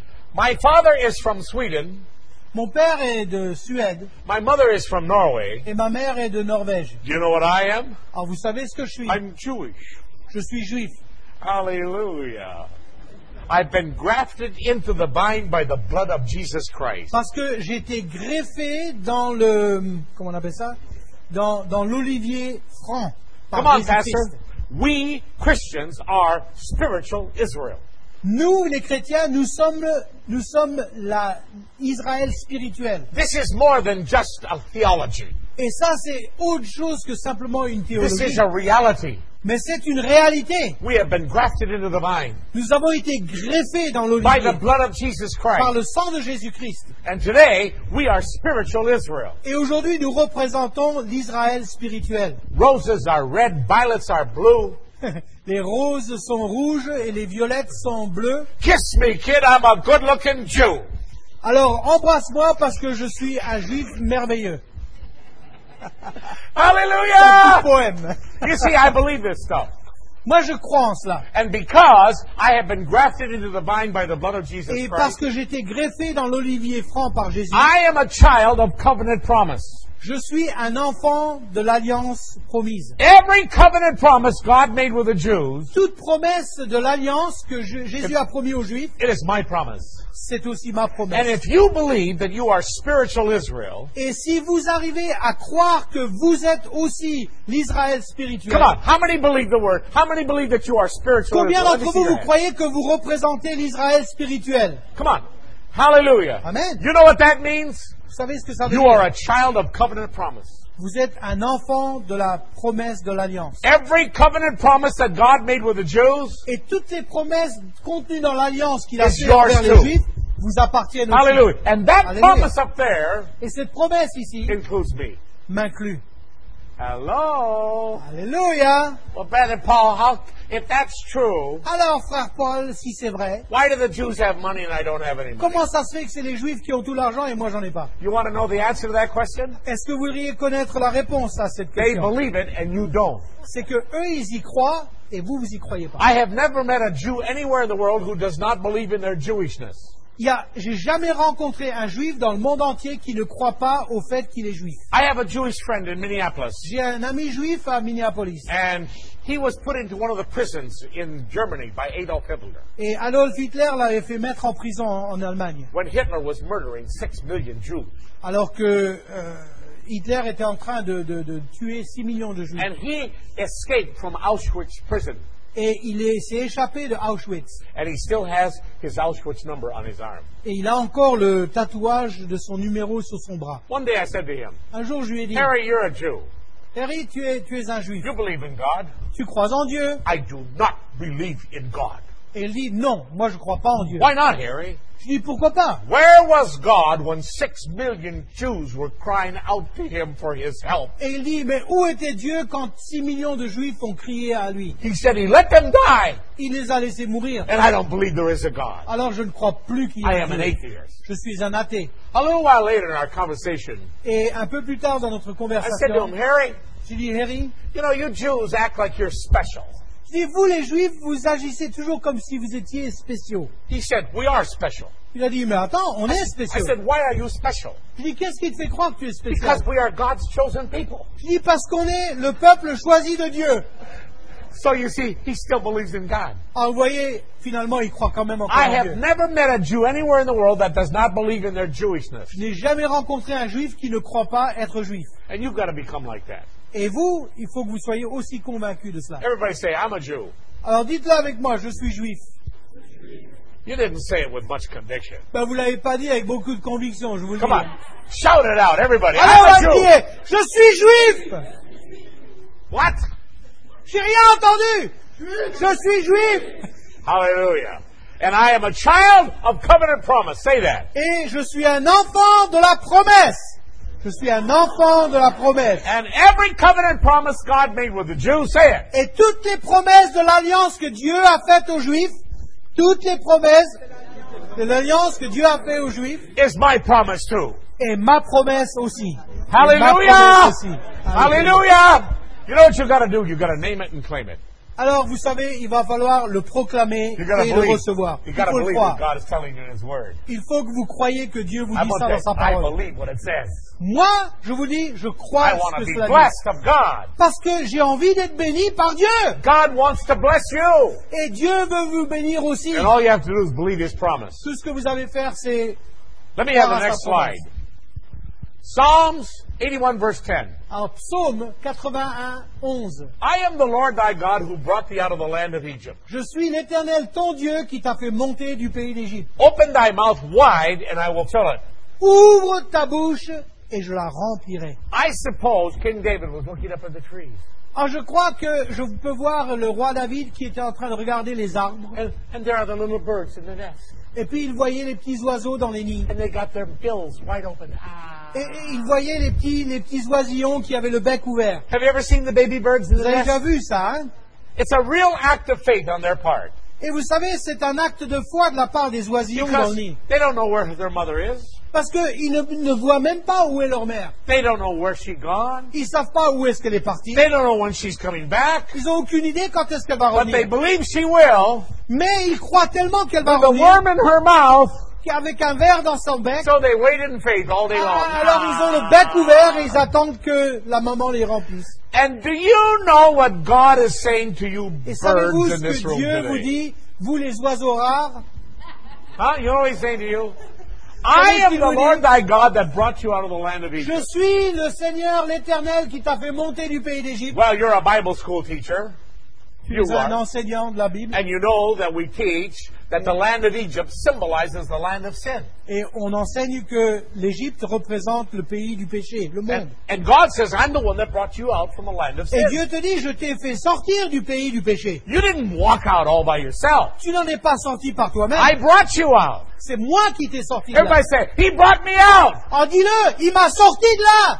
My father is from Sweden. Mon père est de Suède My mother is from Norway. et ma mère est de Norvège. Do you know what I am? Alors, vous savez ce que je suis? I'm Jewish. Je suis juif. Hallelujah. I've been grafted into the vine by the blood of Jesus Christ. Parce que j'ai été greffé dans le, comment on appelle ça? Dans, dans l'olivier franc. par Come on, Jésus-Christ. Pastor. We Christians are spiritual Israel. Nous, les chrétiens, nous sommes, nous sommes la Israël spirituel. This is more than just a theology. Et ça, c'est autre chose que simplement une This théologie. is a reality. Mais c'est une réalité. We have been grafted into the vine Nous avons été greffés dans by l'olivier the blood of Jesus par Christ. le sang de Jésus-Christ. And today, we are spiritual Israel. Et aujourd'hui, nous représentons l'Israël spirituel. Roses are red, violets are blue. Les roses sont rouges et les violettes sont bleues. Kiss me, kid, I'm a good-looking Jew. Alors, embrasse-moi parce que je suis un juif merveilleux. C'est un Hallelujah! petit poème. You see, I believe this stuff. Moi, je crois en cela. And because I have been grafted into the vine by the blood of Jesus Et parce Christ, que j'ai été greffé dans l'olivier franc par Jésus, I am a child of covenant promise. je suis un enfant de l'alliance promise. Every covenant promise God made with the Jews, Toute promesse de l'alliance que je- Jésus a promis aux Juifs, it is my promise. c'est aussi ma And promesse. if you believe that you are spiritual Israel, Et si vous arrivez à croire que vous êtes aussi l'Israël spirituel, come on, how many believe the word? How many believe that you are spiritual combien Israel? Let me d'entre see vous, your vous hand. croyez que vous représentez l'Israël spirituel? Come on. Hallelujah. Amen. You know what that means? Vous savez ce que ça veut You are a dire? child of covenant promise. Vous êtes un enfant de la promesse de l'alliance. Every covenant promise that God made with the Jews, Et toutes les promesses contenues dans l'alliance qu'il a It's fait envers yours les too. Juifs vous appartiennent aussi. hallelujah. And that Hallelujah. promise up there Et cette promesse ici includes me. m'inclut. Hello. Alléluia. Well, Brother Paul, how, if that's true, Alors, frère Paul, si c'est vrai, why do the Jews have money and I don't have any money? comment ça se fait que c'est les Juifs qui ont tout l'argent et moi j'en ai pas? You want to know the answer to that question? Est-ce que vous voudriez connaître la réponse à cette They question? believe it and you don't. C'est que eux ils y croient et vous vous y croyez pas. I have never met a Jew anywhere in the world who does not believe in their Jewishness. Il y a, j'ai jamais rencontré un Juif dans le monde entier qui ne croit pas au fait qu'il est Juif. I have a Jewish friend in Minneapolis, J'ai un ami Juif à Minneapolis and he was put into one of the prisons in Germany by Adolf Hitler et Adolf Hitler l'avait fait mettre en prison en, en Allemagne, when Hitler was murdering six million Jews. alors que euh, Hitler était en train de, de, de tuer six millions de Juifs. And he escaped from Auschwitz prison, Et il est- s'est échappé de Auschwitz. and he still has his Auschwitz number on his arm. Et il a encore le tatouage de son numéro sur son bras. One day I said to him, Un jour, je lui ai dit, Harry, you're a Jew. Harry, tu es, tu es un Juif. You believe in God. Tu crois en Dieu? I do not believe in God. Et il dit, non, moi je crois pas en Dieu. Why not, Harry? Je dis, pourquoi pas? Where was God when six million Jews were crying out to him for his help? Et il dit, mais où était Dieu quand six millions de Juifs ont crié à lui? He said he let them die, Il les a laissés mourir. and I don't believe there is a God. Alors je ne crois plus qu'il y I a am un an Dieu. atheist. Je suis un athée. A little while later in our conversation, Et un peu plus tard dans notre I said to conversation, him, Harry, j'ai dit, Harry, you know, you Jews act like you're special. je dis, vous les Juifs, vous agissez toujours comme si vous étiez spéciaux. He said, we are special. Il a dit, mais attends, on est I spéciaux. said, why are you special? Je dis, qu'est-ce qui te fait croire que tu es spécial? Because we are God's chosen people. Je dis, parce qu'on est le peuple choisi de Dieu. So you see, he still believes in God. Ah, vous voyez, finalement, il croit quand même encore I en have Dieu. never met a Jew anywhere in the world that does not believe in their Jewishness. Je n'ai jamais rencontré un Juif qui ne croit pas être Juif. And you've got to become like that. Et vous, il faut que vous soyez aussi convaincus de cela. Everybody say, I'm a Jew. Alors dites-le avec moi, je suis Juif. You didn't say it with much conviction. Ben, vous l'avez pas dit avec beaucoup de conviction, je vous le Come dis. on. Shout it out, everybody. Alors, I'm a on Jew. dit, je suis Juif. What? J'ai rien entendu. Je suis Juif. Hallelujah. And I am a child of covenant promise. Say that. Et je suis un enfant de la promesse. Je suis un enfant de la promesse. And every covenant promise God made with the Jews, say it. Et toutes les promesses de l'alliance que Dieu a faites aux Juifs, toutes les promesses de l'alliance que Dieu a fait aux Juifs, Is my promise too. et ma promesse aussi. Et ma Hallelujah. promesse aussi. Hallelujah. You know what you got to do? You got to name it and claim it. Alors, vous savez, il va falloir le proclamer You got to et le believe. recevoir. You Il got to faut le believe what croire. God is telling you in His Word. Il faut que vous croyiez que Dieu vous I, dit ça dans sa I parole. believe what it says. Moi, je vous dis, je crois I ce want que to be cela dit. blessed of God. Parce que j'ai envie d'être béni par Dieu. God wants to bless you. Et Dieu veut vous bénir aussi. And all you have to do is believe His promise. Tout ce que vous avez à faire, c'est... Let me have the croire à next sa promesse. slide. Psalms eighty-one verse ten. Alors, Psaume quatre-vingt-un, onze. I am the Lord thy God who brought thee out of the land of Egypt. Je suis l'Éternel, ton Dieu, qui t'a fait monter du pays d'Égypte. Open thy mouth wide and I will fill it. Ouvre ta bouche et je la remplirai. I suppose King David was looking up at the trees. Ah, je crois que je peux voir le roi David qui était en train de regarder les arbres. And, and there are the little birds in the nest. Et puis il voyait les petits oiseaux dans les nids. And they got their bills wide open. Ah. Et, et il voyait les petits, les petits oisillons qui avaient le bec ouvert. Have you ever seen the baby birds in Vous the avez déjà nest? vu ça, hein? It's a real act of faith on their part. Et vous savez, c'est un acte de foi de la part des oisillons dans Because le nid. they don't know where their mother is. Parce qu'ils ne, ne voient même pas où est leur mère. They don't know where she's gone. Ils savent pas où est-ce qu'elle est partie. They don't know when she's coming back. Ils ont aucune idée quand est-ce qu'elle va But they revenir. believe she will. Mais ils croient tellement qu'elle va With a revenir worm in her mouth. qu'avec un verre dans son bec, So they wait in faith all day long. ah, alors ils ont le bec ouvert et ils attendent que la maman les remplisse. And do you know what God is saying to you Et savez-vous birds ce in this que room Dieu vous today? dit, vous les oiseaux rares? Huh? You know what he's saying to you? I am the Lord thy God that brought you out of the land of Je Egypt. suis le Seigneur l'Éternel qui t'a fait monter du pays d'Égypte. Well, you're a Bible school teacher. Tu You es un are. enseignant de la Bible. And you know that we teach that the land of Egypt symbolizes the land of sin. Et on enseigne que l'Égypte représente le pays du péché, le monde. And, and God says, I'm the one that brought you out from the land of Et sin. Dieu te dit, je t'ai fait sortir du pays du péché. You didn't walk out all by yourself. Tu n'en es pas sorti par toi-même. I brought you out. C'est moi qui t'ai sorti de là. Everybody say, He brought me out. Oh, dis-le, il m'a sorti de là.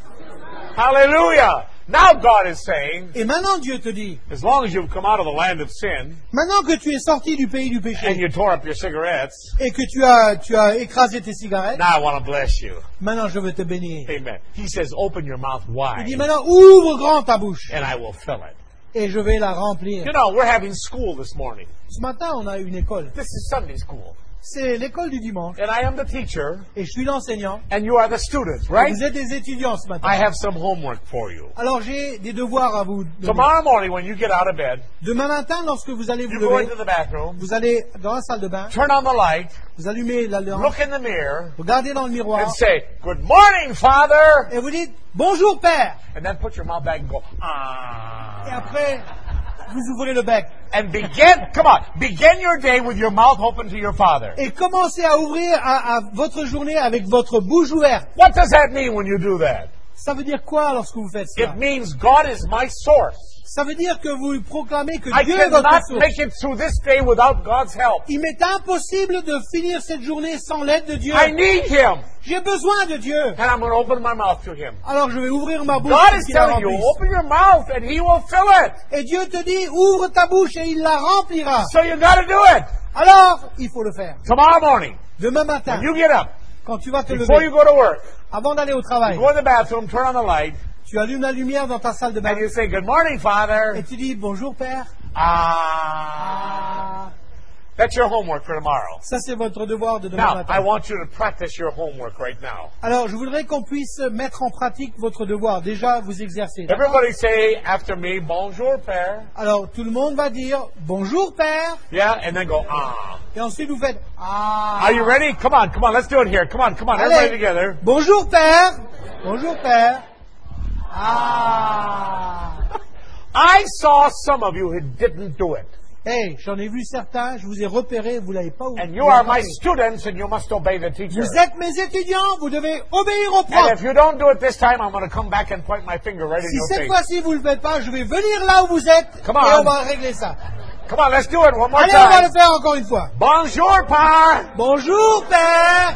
Hallelujah. Now God is saying, Et maintenant Dieu te dit, as long as you've come out of the land of sin maintenant que tu es sorti du pays du and péché you tore up your cigarettes, et que tu as, tu as écrasé tes cigarettes, now I want to bless you. maintenant je veux te bénir. Amen. He says, open your mouth Il wide dit maintenant, ouvre grand ta bouche and I will fill it. et je vais la remplir. You know, we're having school this morning. Ce matin, on a une école. This is Sunday school. C'est l'école du dimanche And I am the teacher et je suis l'enseignant. and you are the students, Et right? vous êtes des étudiants ce matin. I have some homework for you. Alors j'ai des devoirs à vous donner. Tomorrow morning when you get out of bed, Demain matin, lorsque vous allez vous you go lever, into the bathroom, vous allez dans la salle de bain, turn on the light, vous allumez la lampe, look in the mirror, regardez dans le miroir and say, Good morning, Father! et vous dites bonjour Père. And then put your mouth back and go, Et ah. après, vous ouvrez le bec. And begin, come on, begin your day with your mouth open to your Father. Et commencez à ouvrir à, à votre journée avec votre bouche ouverte. What does that mean when you do that? Ça veut dire quoi lorsque vous faites ça? It means God is my source. Ça veut dire que vous proclamez que I Dieu est votre cannot source. make it through this day without God's help. Il m'est impossible de finir cette journée sans l'aide de Dieu. I need Him. J'ai besoin de Dieu. And I'm going to open my mouth to Him. Alors je vais ouvrir ma bouche God pour is qu'il la telling you, remplisse. open your mouth and He will fill it. Et Dieu te dit, ouvre ta bouche et il la remplira. So you got to do it. Alors, il faut le faire. Tomorrow morning, Demain matin, when you get up, quand tu vas te before you lever, go to work, avant d'aller au travail, you go in the bathroom, turn on the light, tu allumes la lumière dans ta salle de bain and you say, Good morning, et Father. tu dis, bonjour Père. Ah. That's your homework for tomorrow. Ça, c'est votre devoir de demain Now, I matin. want you to practice your homework right now. Alors, je voudrais qu'on puisse mettre en pratique votre devoir. Déjà, vous exercer. Everybody say after me, Bonjour, Père. Alors, tout le monde va dire, bonjour Père. Yeah, and then go, Ah. Et ensuite, vous faites, ah. Are you ready? Come on, come on, let's do it here. Come on, come on, everybody Allez. together. Bonjour Père. Bonjour Père. Ah. I saw some of you who didn't do it. Hey, j'en ai vu certains, je vous ai repérés, vous l'avez pas And vous you are my l'avez pas fait. students and you must obey the teacher. Vous êtes mes étudiants, vous devez obéir au And prof. if you don't do it this time, I'm going to come back and point my finger right in Si your cette face. fois-ci vous ne le faites pas, je vais venir là où vous êtes Come et on. on va régler ça. Come on, let's do it one more Allez, on va le time. faire encore une fois. Bonjour, Père. Bonjour Père.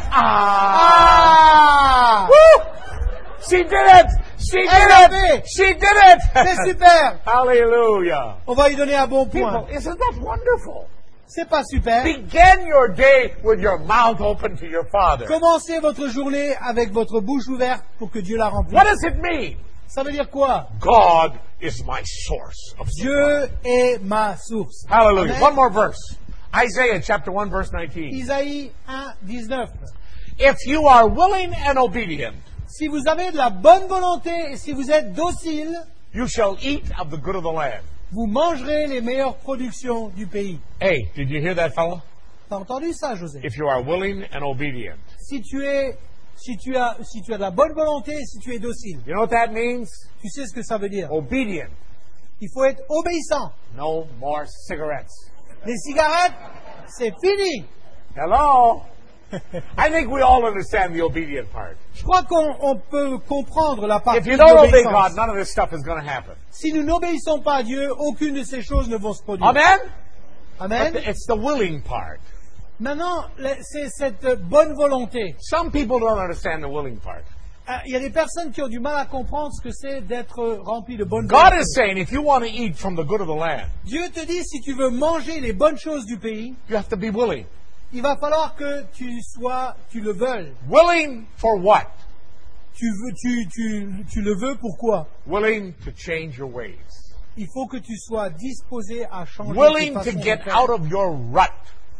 Ah. Ah. Woo! She did it. She did Elle l'a it. fait. She did it. C'est super. Hallelujah. On va lui donner un bon People, point. isn't that wonderful? C'est pas super. Begin your day with your mouth open to your Father. Commencez votre journée avec votre bouche ouverte pour que Dieu la remplisse. What does it mean? Ça veut dire quoi? God is my source of supply. Dieu est ma source. Hallelujah. Amen. One more verse. Isaiah chapter one verse nineteen. Isaïe un, dix-neuf. If you are willing and obedient, Si vous avez de la bonne volonté et si vous êtes docile, you shall eat of the good of the land. vous mangerez les meilleures productions du pays. Hey, did you hear that, fella? T'as entendu ça, José? If you are willing and obedient. Si tu es, si tu as, si tu as de la bonne volonté, si tu es docile, You know what that means? tu sais ce que ça veut dire. Obedient. Il faut être obéissant. No more cigarettes. Les cigarettes, c'est fini. Hello? I think we all understand the obedient part. Je crois qu'on on peut comprendre la partie If you don't obey God, d'obéissance. none of this stuff is going to happen. Si nous n'obéissons pas à Dieu, aucune de ces choses ne vont se produire. Amen? Amen. But it's the willing part. Maintenant, le- c'est cette bonne volonté. Some people don't understand the willing part. Euh, Il y a des personnes qui ont du mal à comprendre ce que c'est d'être rempli de bonne God volonté. is saying if you want to eat from the good of the land, Dieu te dit, si tu veux manger les bonnes choses du pays, you have to be willing. Il va falloir que tu sois, tu le veuilles. Willing for what? Tu veux, tu, tu, tu le veux pourquoi? Willing to change your ways. Il faut que tu sois disposé à changer Willing tes to façons de get faire. out of your rut.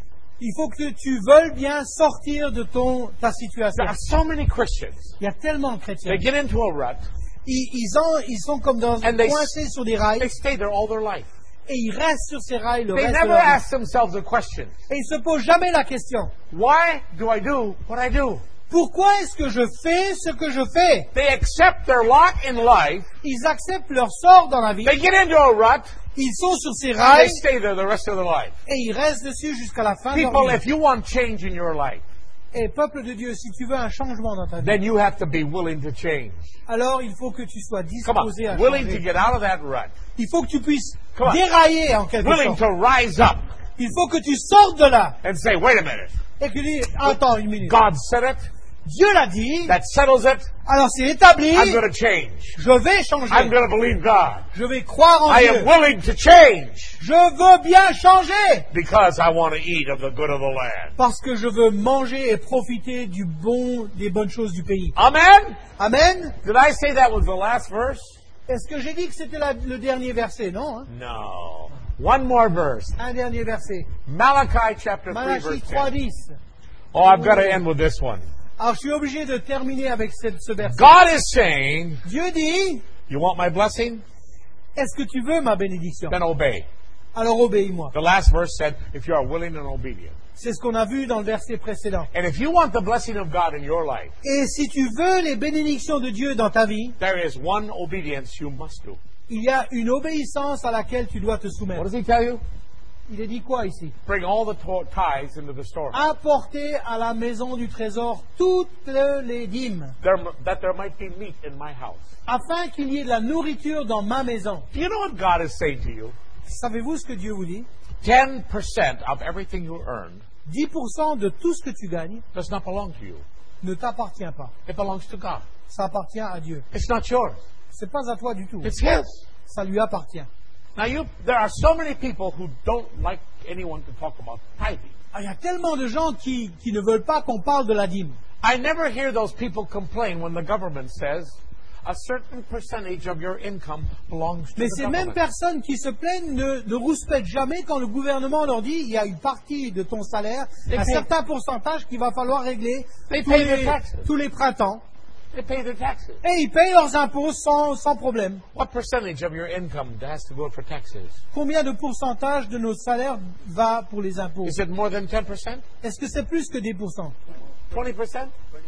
Il faut que tu veuilles bien sortir de ton, ta situation. There are so many Christians. Il y a tellement de chrétiens. They get into a rut. Ils, ils, ont, ils sont comme dans, And they- coincés sur des rails They stay there all their life. et ils restent sur ces rails le They reste de never leur vie. ask themselves a question. Et ils se posent jamais la question. Why do I do what I do? Pourquoi est-ce que je fais ce que je fais? They accept their lot in life. Ils acceptent leur sort dans la vie. They get into a rut. Ils sont sur ces And they rails stay there the rest of their life. et ils restent dessus jusqu'à la fin de People, leur if vie. you want change in your life, Et peuple de Dieu, si tu veux un changement dans ta vie, then you have to be willing to change. alors il faut que tu sois Come on. disposé à Willing to changer. get out of that rut. Il faut que tu puisses Come on. dérailler en quelque Willing sorte. to rise up Il faut que tu sortes de là and say, wait a minute. et que tu dis, attends une minute. God said it. Dieu l'a dit, That settles it. alors c'est établi, I'm going to change. je vais changer. I'm going to believe God. Je vais croire en I Dieu. am willing to change Je veux bien changer because I want to eat of the good of the land. parce que je veux manger et profiter du bon, des bonnes choses du pays. Amen? Amen. Did I say that was the last verse? Est-ce que j'ai dit que c'était la- le dernier verset? Non, hein? No. One more verse. Un dernier verset. Malachi chapter three Malachie verse trois ten. dix. Oh, I've got to end with this one. Alors je suis obligé de terminer avec cette- ce verset. God is saying, Dieu dit, you want my blessing? est-ce que tu veux ma bénédiction? Then obey. Alors obéis-moi. The last verse said, if you are willing and obedient. C'est ce qu'on a vu dans le verset précédent. And if you want the blessing of God in your life, Et si tu veux les bénédictions de Dieu dans ta vie, there is one obedience you must do. il y a une obéissance à laquelle tu dois te What soumettre. does he tell you? Il est dit quoi ici? Bring all the to- tithes into the store. Apporter à la maison du trésor toutes les dîmes, There, that there might be meat in my house. afin qu'il y ait de la nourriture dans ma maison. Do you know what God is saying to you? Savez-vous ce que Dieu vous dit? ten percent of everything you earn dix pour cent de tout ce que tu gagnes does not belong to you. ne t'appartient pas. It belongs to God. Ça appartient à Dieu. It's not yours. C'est pas à toi du tout. It's His. Ça lui appartient. Now, you, there are so many people who don't like anyone to talk about tithing. Ah, il y a tellement de gens qui, qui ne veulent pas qu'on parle de la dîme. I never hear those people complain when the government says a certain percentage of your income belongs to Mais the ces mêmes government. personnes qui se plaignent ne, ne rouspètent jamais quand le gouvernement leur dit il y a une partie de ton salaire, They un pay- certain pourcentage qu'il va falloir régler They tous pay their les, taxes. tous les printemps. They pay their taxes. Et ils payent leurs impôts sans, sans problème. What percentage of your income has to go for taxes? Combien de pourcentage de nos salaires va pour les impôts? Is it more than ten percent? Est-ce que c'est plus que des pourcents? twenty percent?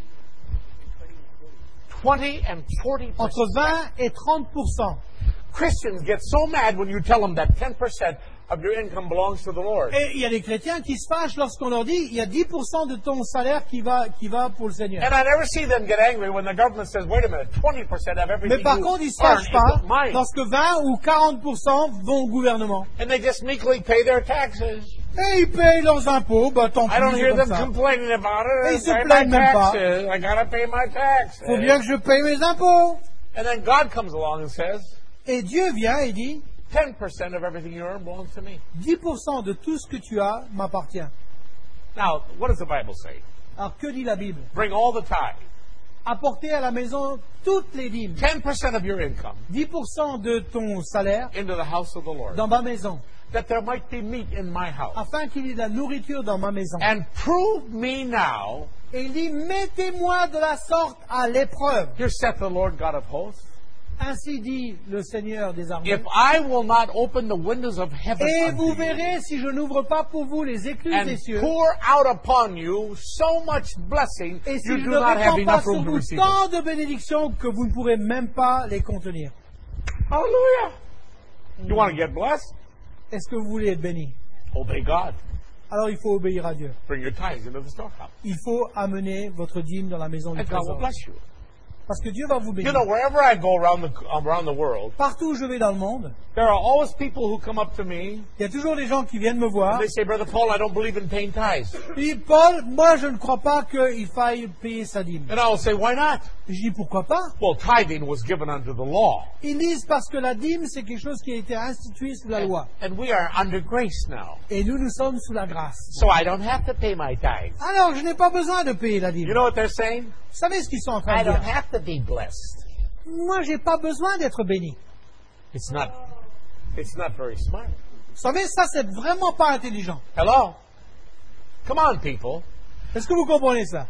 twenty and forty percent. Entre vingt et trente pour cent. Christians get so mad when you tell them that ten percent of your income belongs to the Lord. Et il y a des chrétiens qui se fâchent lorsqu'on leur dit il y a dix pour cent de ton salaire qui va, qui va pour le Seigneur. And I never see them get angry when the government says, wait a minute, twenty percent of everything Mais par you contre, ils ne se earn fâchent is pas mine. lorsque vingt ou quarante pour cent vont au gouvernement. And they just meekly pay their taxes. Et ils payent leurs impôts, bah tant pis, I don't c'est hear comme them ça. complaining about Et it. ils se I pay plaignent my même pas. taxes. I gotta pay my taxes. Faut bien que je paye mes impôts. And then God comes along and says, Et Dieu vient et dit ten percent of everything you earn belongs to me. dix pour cent de tout ce que tu as m'appartient. Now, what does the Bible say? Alors que dit la Bible? Bring all the tithe. Apporter à la maison toutes les dîmes, ten percent of your income dix pour cent de ton salaire into the house of the Lord. dans ma maison, That there might be meat in my house. afin qu'il y ait de la nourriture dans ma maison. And prove me now, Et il dit, mettez-moi de la sorte à l'épreuve. here saith the Lord God of hosts, Ainsi dit le Seigneur des armées. if I will not open the windows of heaven Et unto vous you, verrez si je n'ouvre pas pour vous les écluses and des cieux, pour out upon you so much blessing, et si you je do ne not have répands pas enough sur room to vous receive it. tant de bénédictions que vous ne pourrez même pas les contenir. Hallelujah. You want to get blessed? Est-ce que vous voulez être béni? Obey God. Alors il faut obéir à Dieu. Bring your tithes into the storehouse. Il faut amener votre dîme dans la maison du And God will trésor. bless you. Parce que Dieu va vous You bénir. know, wherever I go around the around the world, Partout où je vais dans le monde, there are always people who come up to me il y a toujours des gens qui viennent me voir. and they say, Brother Paul, I don't believe in paying tithes. Ils disent, Paul, moi je ne crois pas qu'il faille payer sa dîme. And I'll say, why not? Je dis, pourquoi pas? Well, tithing was given under the law. Ils disent parce que la dîme, c'est quelque chose qui a été institué sous la loi. And we are under grace now. Et nous, nous sommes sous la grâce. So I don't have to pay my tithes. Alors, je n'ai pas besoin de payer la dîme. You know what they're saying? Vous savez ce qu'ils sont en train I de don't dire? have to be blessed. Moi, j'ai pas besoin d'être béni. It's not it's not very smart. Vous savez, ça, c'est vraiment pas intelligent. Hello? Come on, people. Est-ce que vous comprenez ça?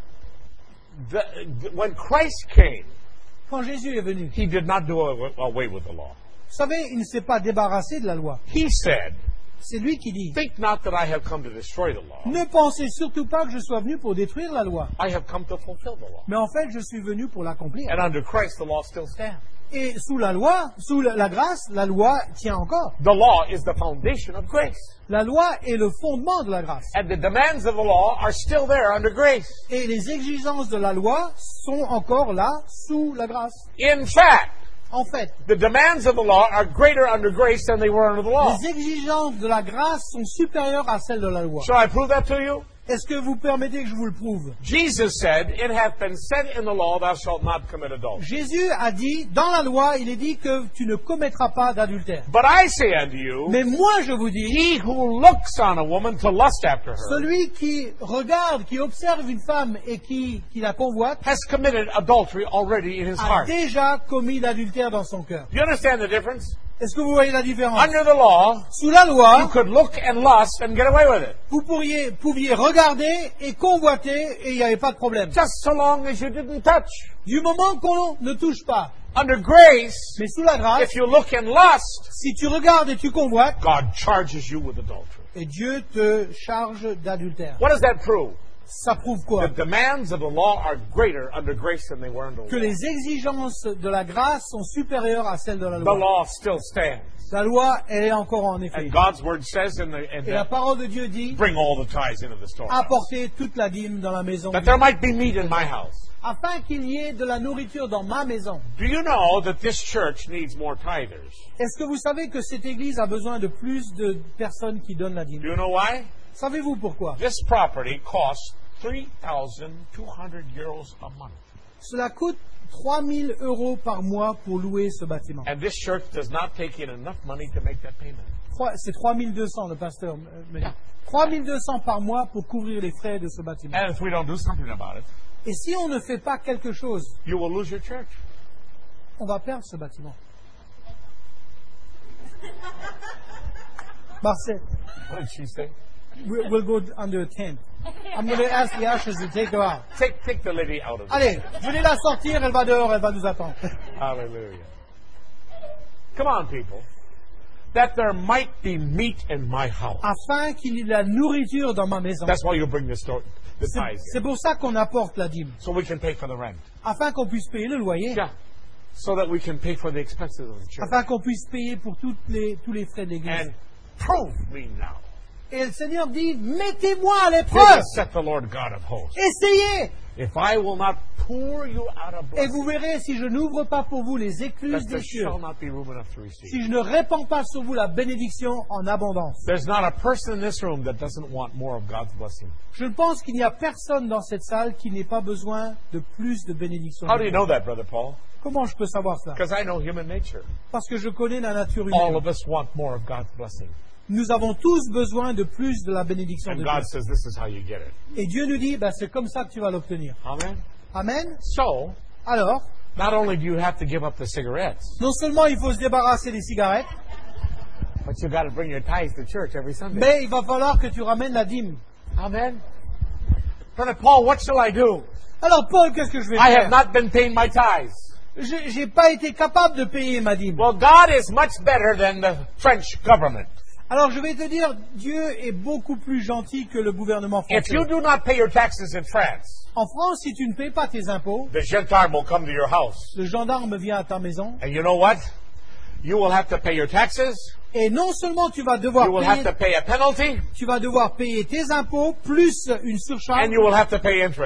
The, the- when Christ came, Quand Jésus est venu, he did not do away away with the law. vous savez, il ne s'est pas débarrassé de la loi. He said, C'est lui qui dit, think not that I have come to destroy the law. ne pensez surtout pas que je sois venu pour détruire la loi. I have come to fulfill the law. Mais en fait, je suis venu pour l'accomplir. And under Christ, the law still stands. Et sous la loi, sous la la grâce, la loi tient encore. The law is the foundation of grace. La loi est le fondement de la grâce. And the demands of the law are still there under grace. Et les exigences de la loi sont encore là, sous la grâce. In fact, En fait, the demands of the law are greater under grace than they were under the law. les exigences de la grâce sont supérieures à celles de la loi. Shall I prove that to you? Est-ce que vous permettez que je vous le prouve? Jesus said, it hath been said in the law, thou shalt not commit adultery. Jésus a dit, dans la loi, il est dit que tu ne commettras pas d'adultère. But I say unto you, Mais moi, je vous dis, he who looks on a woman to lust after her celui qui regarde, qui observe une femme et qui, qui la convoite, has committed adultery already in his a heart. déjà commis l'adultère dans son cœur. You understand the difference? Est-ce que vous voyez la différence? Under the law, Sous la you loi, could look and lust and get away with it. vous pourriez, pouviez regarder et convoiter et il n'y avait pas de problème. Just so long as you didn't touch. Du moment qu'on ne touche pas. Under grace, Mais sous la grâce, if you look and lust, si tu regardes et tu convoites, God charges you with adultery. et Dieu te charge d'adultère. What does that prove? Ça prouve quoi? The demands of the law are greater under grace than they were under Que law. les exigences de la grâce sont supérieures à celles de la The loi. law still stands. La loi, elle est encore en effet. And God's word says in the, in Et la the parole de Dieu dit, bring all the tithes into the storehouse. apportez toute la dîme dans la maison, That there might be meat in my house. afin qu'il y ait de la nourriture dans ma maison. Do you know that this church needs more tithers? Est-ce que vous savez que cette église a besoin de plus de personnes qui donnent la Do dîme? you know why? Savez-vous pourquoi? This property costs three thousand two hundred euros a month. Cela coûte trois mille euros par mois pour louer ce bâtiment. And this church does not take in enough money to make that payment. Trois- C'est trois mille deux cents, le pasteur euh, me dit. trois mille deux cents par mois pour couvrir les frais de ce bâtiment. And if we don't do something about it, Et si on ne fait pas quelque chose, you will lose your church. on va perdre ce bâtiment. Marcel, What did she say? we- we'll go under a tent. I'm going to ask the ushers to take her out. Take, take the lady out of it. Allez, venez la sortir, elle va dehors, elle va nous attendre. Hallelujah. Come on, people. That there might be meat in my house. Afin qu'il y ait de la nourriture dans ma maison. That's why you bring the, store, the C'est tithes c'est here. pour ça qu'on apporte la dîme. So we can pay for the rent. Afin qu'on puisse payer le loyer. Yeah. So that we can pay for the expenses of the church. Afin qu'on puisse payer pour toutes les, tous les frais de l'église. And prove me now. Et le Seigneur dit, mettez-moi à Here l'épreuve. saith the Lord God of hosts. Essayez. If I will not pour you out a Et vous blessing, verrez si je n'ouvre pas pour vous les that écluses there des cieux. shall not be room enough to receive. Si je ne répands pas sur vous la bénédiction en abondance. There's not a person in this room that doesn't want more of God's blessing. Je pense qu'il n'y a personne dans cette salle qui n'ait pas besoin de plus de bénédiction. How do you know that, Brother Paul? Comment je peux savoir cela? Because I know human nature. Parce que je connais la nature All humaine. of us want more of God's blessing. Nous avons tous besoin de plus de la bénédiction And de God Dieu. says this is how you get it. Et Dieu nous dit, bah, c'est comme ça que tu vas l'obtenir. Amen? Amen. So, Alors, not only do you have to give up the cigarettes, non seulement il faut se débarrasser des cigarettes, but you got to bring your tithes to church every Sunday. mais il va falloir que tu ramènes la dîme. Amen? Brother Paul, what shall I do? Alors Paul, qu'est-ce que je vais I faire? have not been paying my tithes. Je- J'ai pas été capable de payer ma dîme. Well, God is much better than the French government. Alors je vais te dire, Dieu est beaucoup plus gentil que le gouvernement If français. you do not pay your taxes in France, En France, si tu ne payes pas tes impôts, the gendarme will come to your house. le gendarme vient à ta maison, And you know what? You will have to pay your taxes. et non seulement tu vas devoir You will have payer, to pay a penalty. tu vas devoir payer tes impôts plus une surcharge, And you will have to pay interest.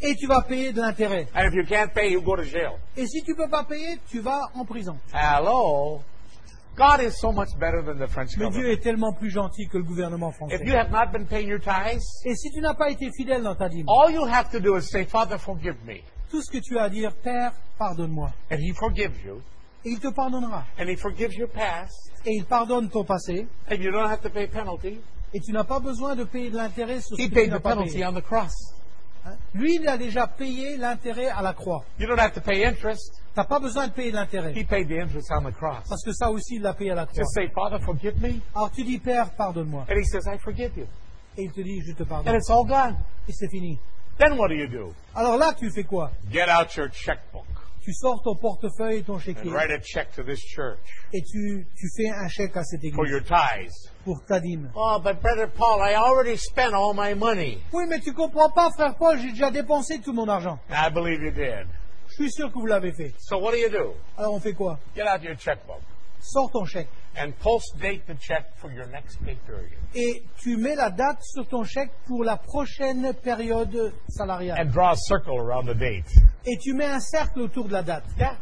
et tu vas payer de l'intérêt. And if you can't pay, you go to jail. Et si tu peux pas payer, tu vas en prison. Hello? God is so much better than the French Mais Dieu government. est tellement plus gentil que le gouvernement If français. you have not been paying your tithes, Et si tu n'as pas été fidèle dans ta dîme, all you have to do is say, Father, forgive me. tout ce que tu as à dire, Père, pardonne-moi. And He forgives you. Et il te pardonnera. And He forgives your past. Et il pardonne ton passé. And you don't have to pay penalty. Et tu n'as pas besoin de payer de l'intérêt sur ce He que tu paid n'as the pas penalty payé. on the cross. Hein? Lui, il a déjà payé l'intérêt à la croix. You don't have to pay interest. Tu n'as pas besoin de payer de l'intérêt. He paid the interest on the cross. Parce que ça aussi, il l'a payé à la croix. Just say, Father, forgive me. Alors tu dis, Père, pardonne-moi. And He says, I forgive you. Et il te dit, je te And pardonne. it's all gone. Et c'est fini. Then what do you do? Alors là, tu fais quoi? Get out your checkbook Tu sors ton portefeuille et ton and chéquier. write a check to this church Et tu, tu fais un chèque à cette for église your tithes. pour ta dîme. Oh, but Brother Paul, I already spent all my money. Oui, mais tu comprends pas, frère Paul, j'ai déjà dépensé tout mon argent. I believe you did. Je suis sûr que vous l'avez fait. So what do you do? Alors on fait quoi? Get out your checkbook Sors ton chèque. and post-date the check for your next pay period. Et tu mets la date sur ton chèque pour la prochaine période salariale. And draw a circle around the date. Et tu mets un cercle autour de la date. Yeah.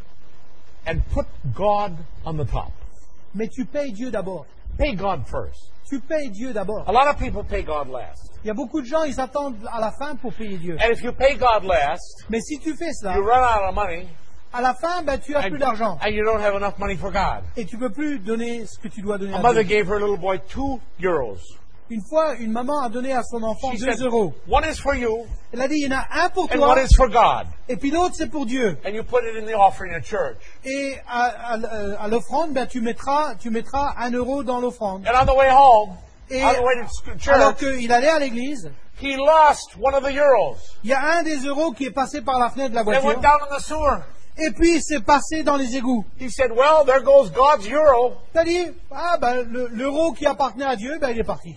And put God on the top. Mais tu payes Dieu d'abord. Pay God first. Tu payes Dieu d'abord. A lot of people pay God last. Il y a beaucoup de gens, ils attendent à la fin pour payer Dieu. And if you pay God last, Mais si tu fais ça, you run out of money à la fin, ben, tu as and, plus d'argent. and you don't have enough money for God. Et tu peux plus donner ce que tu dois donner A à mother Dieu. gave her little boy two euros. Une fois, une maman a donné à son enfant She deux said, euros. one is for you Elle a dit, il y en a un pour and toi, one is for God. et puis l'autre, c'est pour Dieu. And you put it in the offering at church. Et à, à- à l'offrande, ben, tu mettras, tu mettras un euro dans l'offrande. And on the way home, Et on the way to sc- alors church, qu'il allait à l'église, he lost one of the euros. il y a un des euros qui est passé par la fenêtre de la It went voiture, down in the sewer. et puis il s'est passé dans les égouts. He said, well, there goes God's euro. Il a dit, ah, ben, le- l'euro qui appartenait à Dieu, ben, il est parti.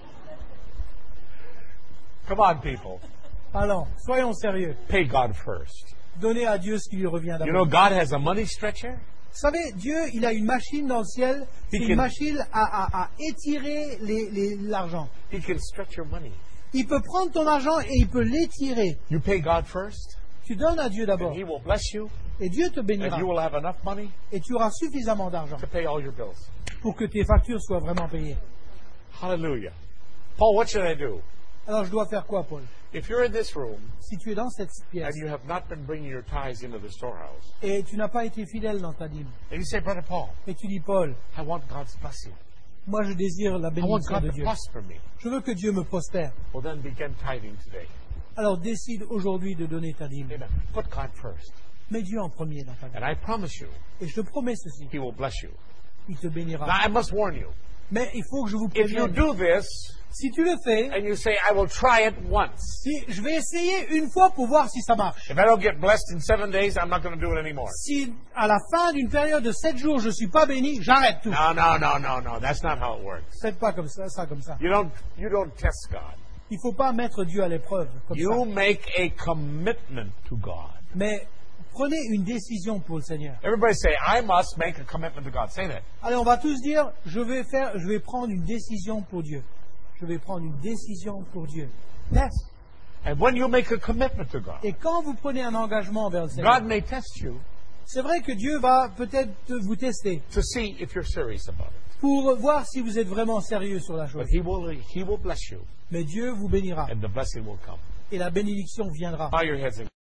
Come on, people. Alors, soyons sérieux. Pay God first. Donnez à Dieu ce qui lui revient You know, d'abord. God has a money stretcher. Vous savez, Dieu, il a une machine dans le ciel, c'est He une can- machine à, à- à étirer les- les- l'argent. He can stretch your money. Il peut prendre ton argent et il peut l'étirer. You pay God first, Tu donnes à Dieu d'abord. and He will bless you, Et Dieu te and bénira. you will have enough money Et tu auras suffisamment d'argent to pay all your bills. pour que tes factures soient vraiment payées. Hallelujah. Paul, what should I do? Alors je dois faire quoi, Paul? If you're in this room Si tu es dans cette pièce and you have not been bringing your tithes into the storehouse, et tu n'as pas été fidèle dans ta dîme, and you say, Brother Paul, et tu dis, Paul, I want God's blessing. moi je désire la I want bénédiction God de to Dieu. prosper me. Je veux que Dieu me prospère. Well, then begin tithing today. Alors décide aujourd'hui de donner ta dîme. Amen. Put God first. Mets Dieu en premier dans ta vie. And I promise you, Et je te promets ceci, He will bless you. il te bénira. Now, I must warn you. Mais il faut que je vous If you prévienne. do this, Si tu le fais, and you say, I will try it once. si je vais essayer une fois pour voir si ça marche. If I don't get blessed in seven days, I'm not going to do it anymore. Si à la fin d'une période de sept jours je suis pas béni, j'arrête tout. No, no, no, no, no. That's not how it works. Faites pas comme ça, ça comme ça. You don't, you don't test God. Il faut pas mettre Dieu à l'épreuve comme You ça. make a commitment to God. Mais prenez une décision pour le Seigneur. Everybody say, I must make a commitment to God. Say that. Allez, on va tous dire, je vais faire, je vais prendre une décision pour Dieu. Je vais prendre une décision pour Dieu. Yes. And when you make a commitment to God, Et quand vous prenez un engagement vers le Seigneur, God may test you c'est vrai que Dieu va peut-être vous tester to see if you're serious about it. pour voir si vous êtes vraiment sérieux sur la chose. But He will, He will bless you, Mais Dieu vous bénira and the blessing will come. et la bénédiction viendra. Bow your heads and